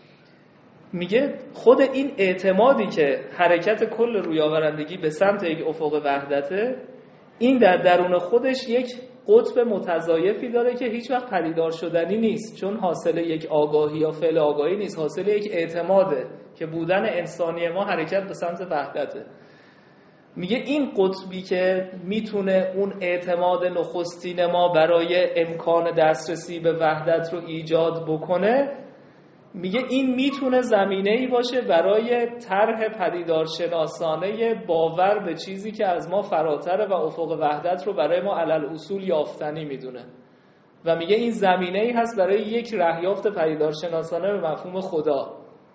میگه خود این اعتمادی که حرکت کل رویاورندگی به سمت یک افق وحدته، این در درون خودش یک قطب متضاعفی داره که هیچ وقت پدیدار شدنی نیست، چون حاصل یک آگاهی یا فعل آگاهی نیست، حاصل یک اعتماده که بودن انسانی ما حرکت به سمت وحدته. میگه این قطبی که میتونه اون اعتماد نخستین ما برای امکان دسترسی به وحدت رو ایجاد بکنه، میگه این میتونه زمینه‌ای باشه برای طرح پدیدارشناسانه باور به چیزی که از ما فراتره و افق وحدت رو برای ما علل اصول یافتنی میدونه و میگه این زمینه‌ای هست برای یک رهیافت پدیدارشناسانه به مفهوم خدا.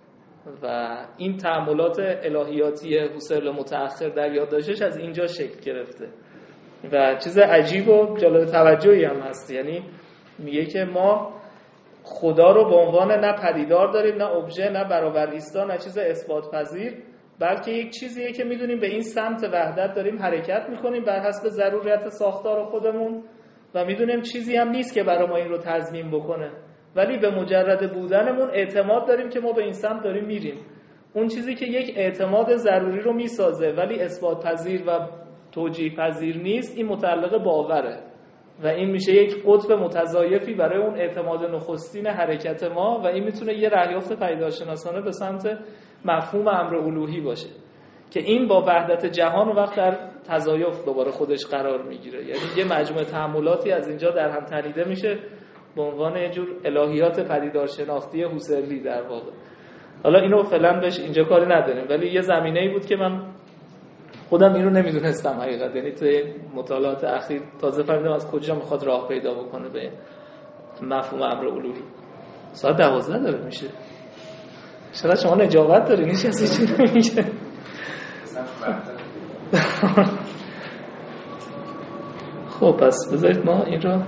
و این تأملات الهیاتی هوسرل متأخر در یادداشتش از اینجا شکل گرفته و چیز عجیب و جالب توجهی هم هست. یعنی میگه که ما خدا رو به عنوان نه پدیدار داریم، نه ابژه، نه برابر ایستا، نه چیز اثبات پذیر، بلکه یک چیزیه که میدونیم به این سمت وحدت داریم حرکت میکنیم بر حسب ضرورت ساختار خودمون و میدونیم چیزی هم نیست که برای ما این رو تضمین بکنه، ولی به مجرد بودنمون اعتماد داریم که ما به این سمت داریم میریم. اون چیزی که یک اعتماد ضروری رو میسازه ولی اثبات پذیر و توجیه پذیر نیست، این متعلق باوره و این میشه یک قطب متضاعفی برای اون اعتماد نخستین حرکت ما و این میتونه یه رهیافت پدیدارشناسانه به سمت مفهوم امر الوهی باشه که این با وحدت جهان وقت در تضاعف دوباره خودش قرار میگیره. یعنی یه مجموعه تأملاتی از اینجا در هم تنیده میشه به عنوان یه جور الهیات پدیدارشناختی هوسرلی در واقع. حالا اینو فعلا بهش اینجا کاری نداریم، ولی یه زمینه‌ای بود که من خودم اینو نمیدونستم حقیقت، یعنی توی مطالعات اخیر تازه فهمیدم از کجا میخواد راه پیدا بکنه به مفهوم امر الوهی. ساعت دوازده داره میشه، شاید شما نجابت دارین هیچ کسی چی نمیگه. خب پس بذارید ما این رو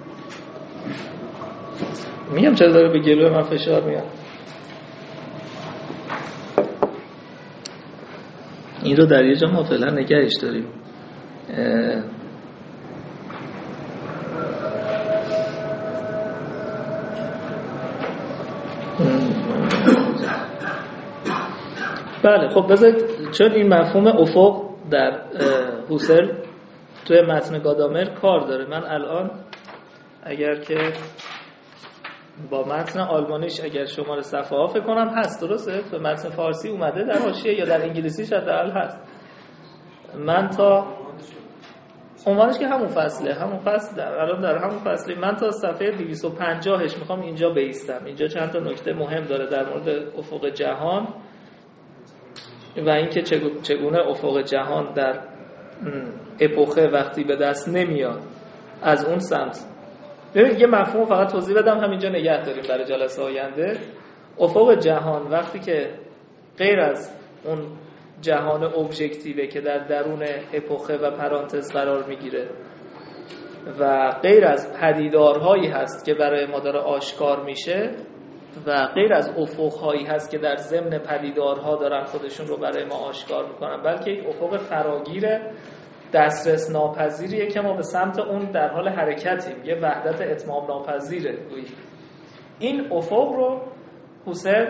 میگم چرا داره به گلوی من فشار میاد. این رو در یه جا ما فعلا نگهش داریم. اه بله خب بذارید، چون این مفهوم افق در هوسل توی متن گادامر کار داره، من الان اگر که با متن آلمانیش اگر شماره صفحه ها فکر کنم هست، درسته؟ تو متن فارسی اومده در حاشیه یا در انگلیسیش حداقل هست. من تا عنوانش که همون فصله همون فصل در الان در همون فصلی من تا صفحه دویست و پنجاهش میخوام اینجا بایستم. اینجا چند تا نکته مهم داره در مورد افق جهان و اینکه چگونه افق جهان در اپوخه وقتی به دست نمیاد از اون سمت. ببین یه مفهوم فقط توضیح بدم همینجا نگه داریم برای جلسه آینده. افق جهان وقتی که غیر از اون جهان ابژکتیوه که در درون اپوخه و پرانتز قرار میگیره و غیر از پدیدارهایی هست که برای ما داره آشکار میشه و غیر از افقهایی هست که در ضمن پدیدارها دارن خودشون رو برای ما آشکار میکنن، بلکه یک افق فراگیر دسترس ناپذیریه که ما به سمت اون در حال حرکتیم، یه وحدت اتمام ناپذیره. این افق رو هوسل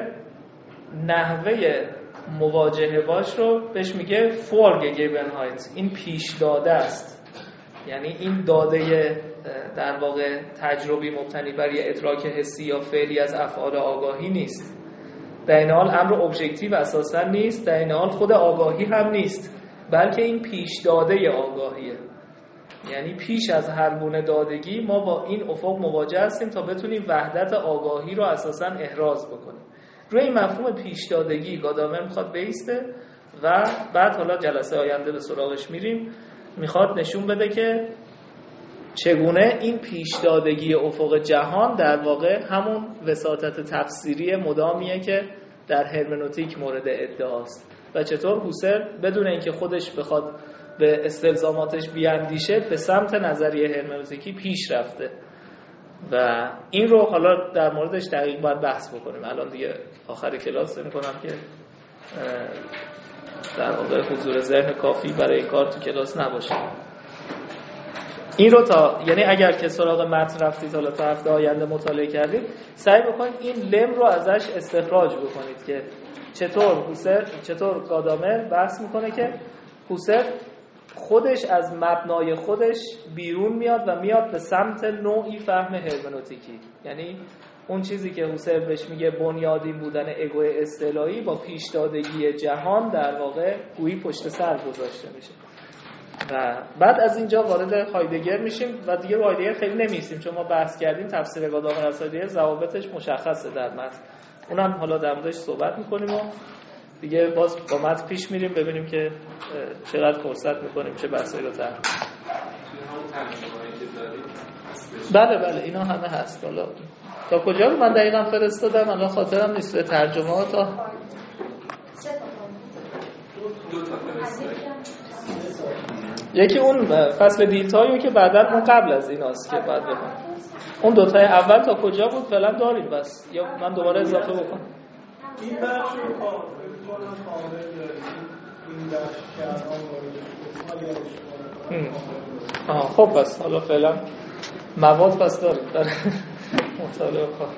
نحوه مواجهه باش رو بهش میگه فورگگیبنهایت، این پیش داده است. یعنی این داده در واقع تجربی مبتنی بر یه ادراک حسی یا فعلی از افعال آگاهی نیست، در این حال امر ابژکتیو اساسا نیست، در این حال خود آگاهی هم نیست، بلکه این پیش داده آگاهیه. یعنی پیش از هر گونه دادگی ما با این افق مواجه هستیم تا بتونیم وحدت آگاهی رو اساسا احراز بکنیم. روی این مفهوم پیش دادگی گادامر میخواد بیسته و بعد حالا جلسه آینده به سراغش میریم. میخواد نشون بده که چگونه این پیش دادگی افق جهان در واقع همون وساطت تفسیری مدامیه که در هرمنوتیک مورد ادعاست و چطور هوسل بدون اینکه خودش بخواد به استلزاماتش بیاندیشه به سمت نظریه هرمنوتیکی پیش رفته و این رو حالا در موردش دقیق باید بحث بکنیم. الان دیگه آخر کلاس میکنم که در واقع حضور ذهن کافی برای این کار تو کلاس نباشه. این رو تا یعنی اگر که سراغ متن رفتید حالا تا هفته آینده مطالعه کردید، سعی بکنید این لم رو ازش استخراج بکنید که چطور هوسل چطور گادامر بحث میکنه که هوسل خودش از مبنای خودش بیرون میاد و میاد به سمت نوعی فهم هرمنوتیکی. یعنی اون چیزی که هوسل بهش میگه بنیادین بودن اگو اصطلاحی با پیشدادگی جهان در واقع گویی پشت سر گذاشته میشه و بعد از اینجا وارد هایدگر میشیم و دیگه هایدگر خیلی نمیستیم چون ما بحث کردیم تفسیر گادامر از هایدگر ضوابطش مشخصه در متن، اونم حالا در موردش صحبت میکنیم و دیگه باز با متن پیش میریم ببینیم که چقدر فرصت میکنیم چه بحثایی رو تر. بله بله اینا همه هست. حالا تا کجا رو من دقیقا فرستادم الان خاطرم نیست به ترجمه ها تا یکی اون فصل دیتایی که بعدا اون قبل از ایناست که بعد بکنم. اون دوتای اول تا کجا بود فعلا داریم بس یا من دوباره اضافه بکنم؟ این بخش رو کامل داریم. این بخش که الان وارد آها خب بس حالا فعلا مواد پس داریم برای مطالعه کار.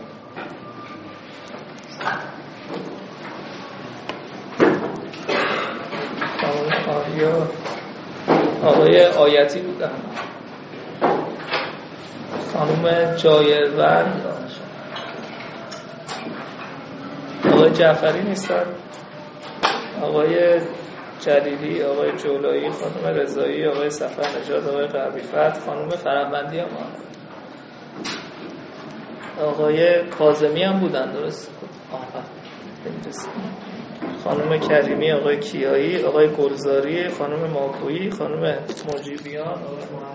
آیا آقای آیتی بودن، خانوم جایروند، آقای جعفری نیستن، آقای جلیلی، آقای جولایی، خانوم رضایی، آقای صفر نژاد، آقای غربی‌فتح، خانوم فرهمندی هم آقای کاظمی هم بودن درست؟ آها خانم کریمی، آقای کیایی، آقای گلزاری، خانم ماکویی، خانم مجیبیان، آقای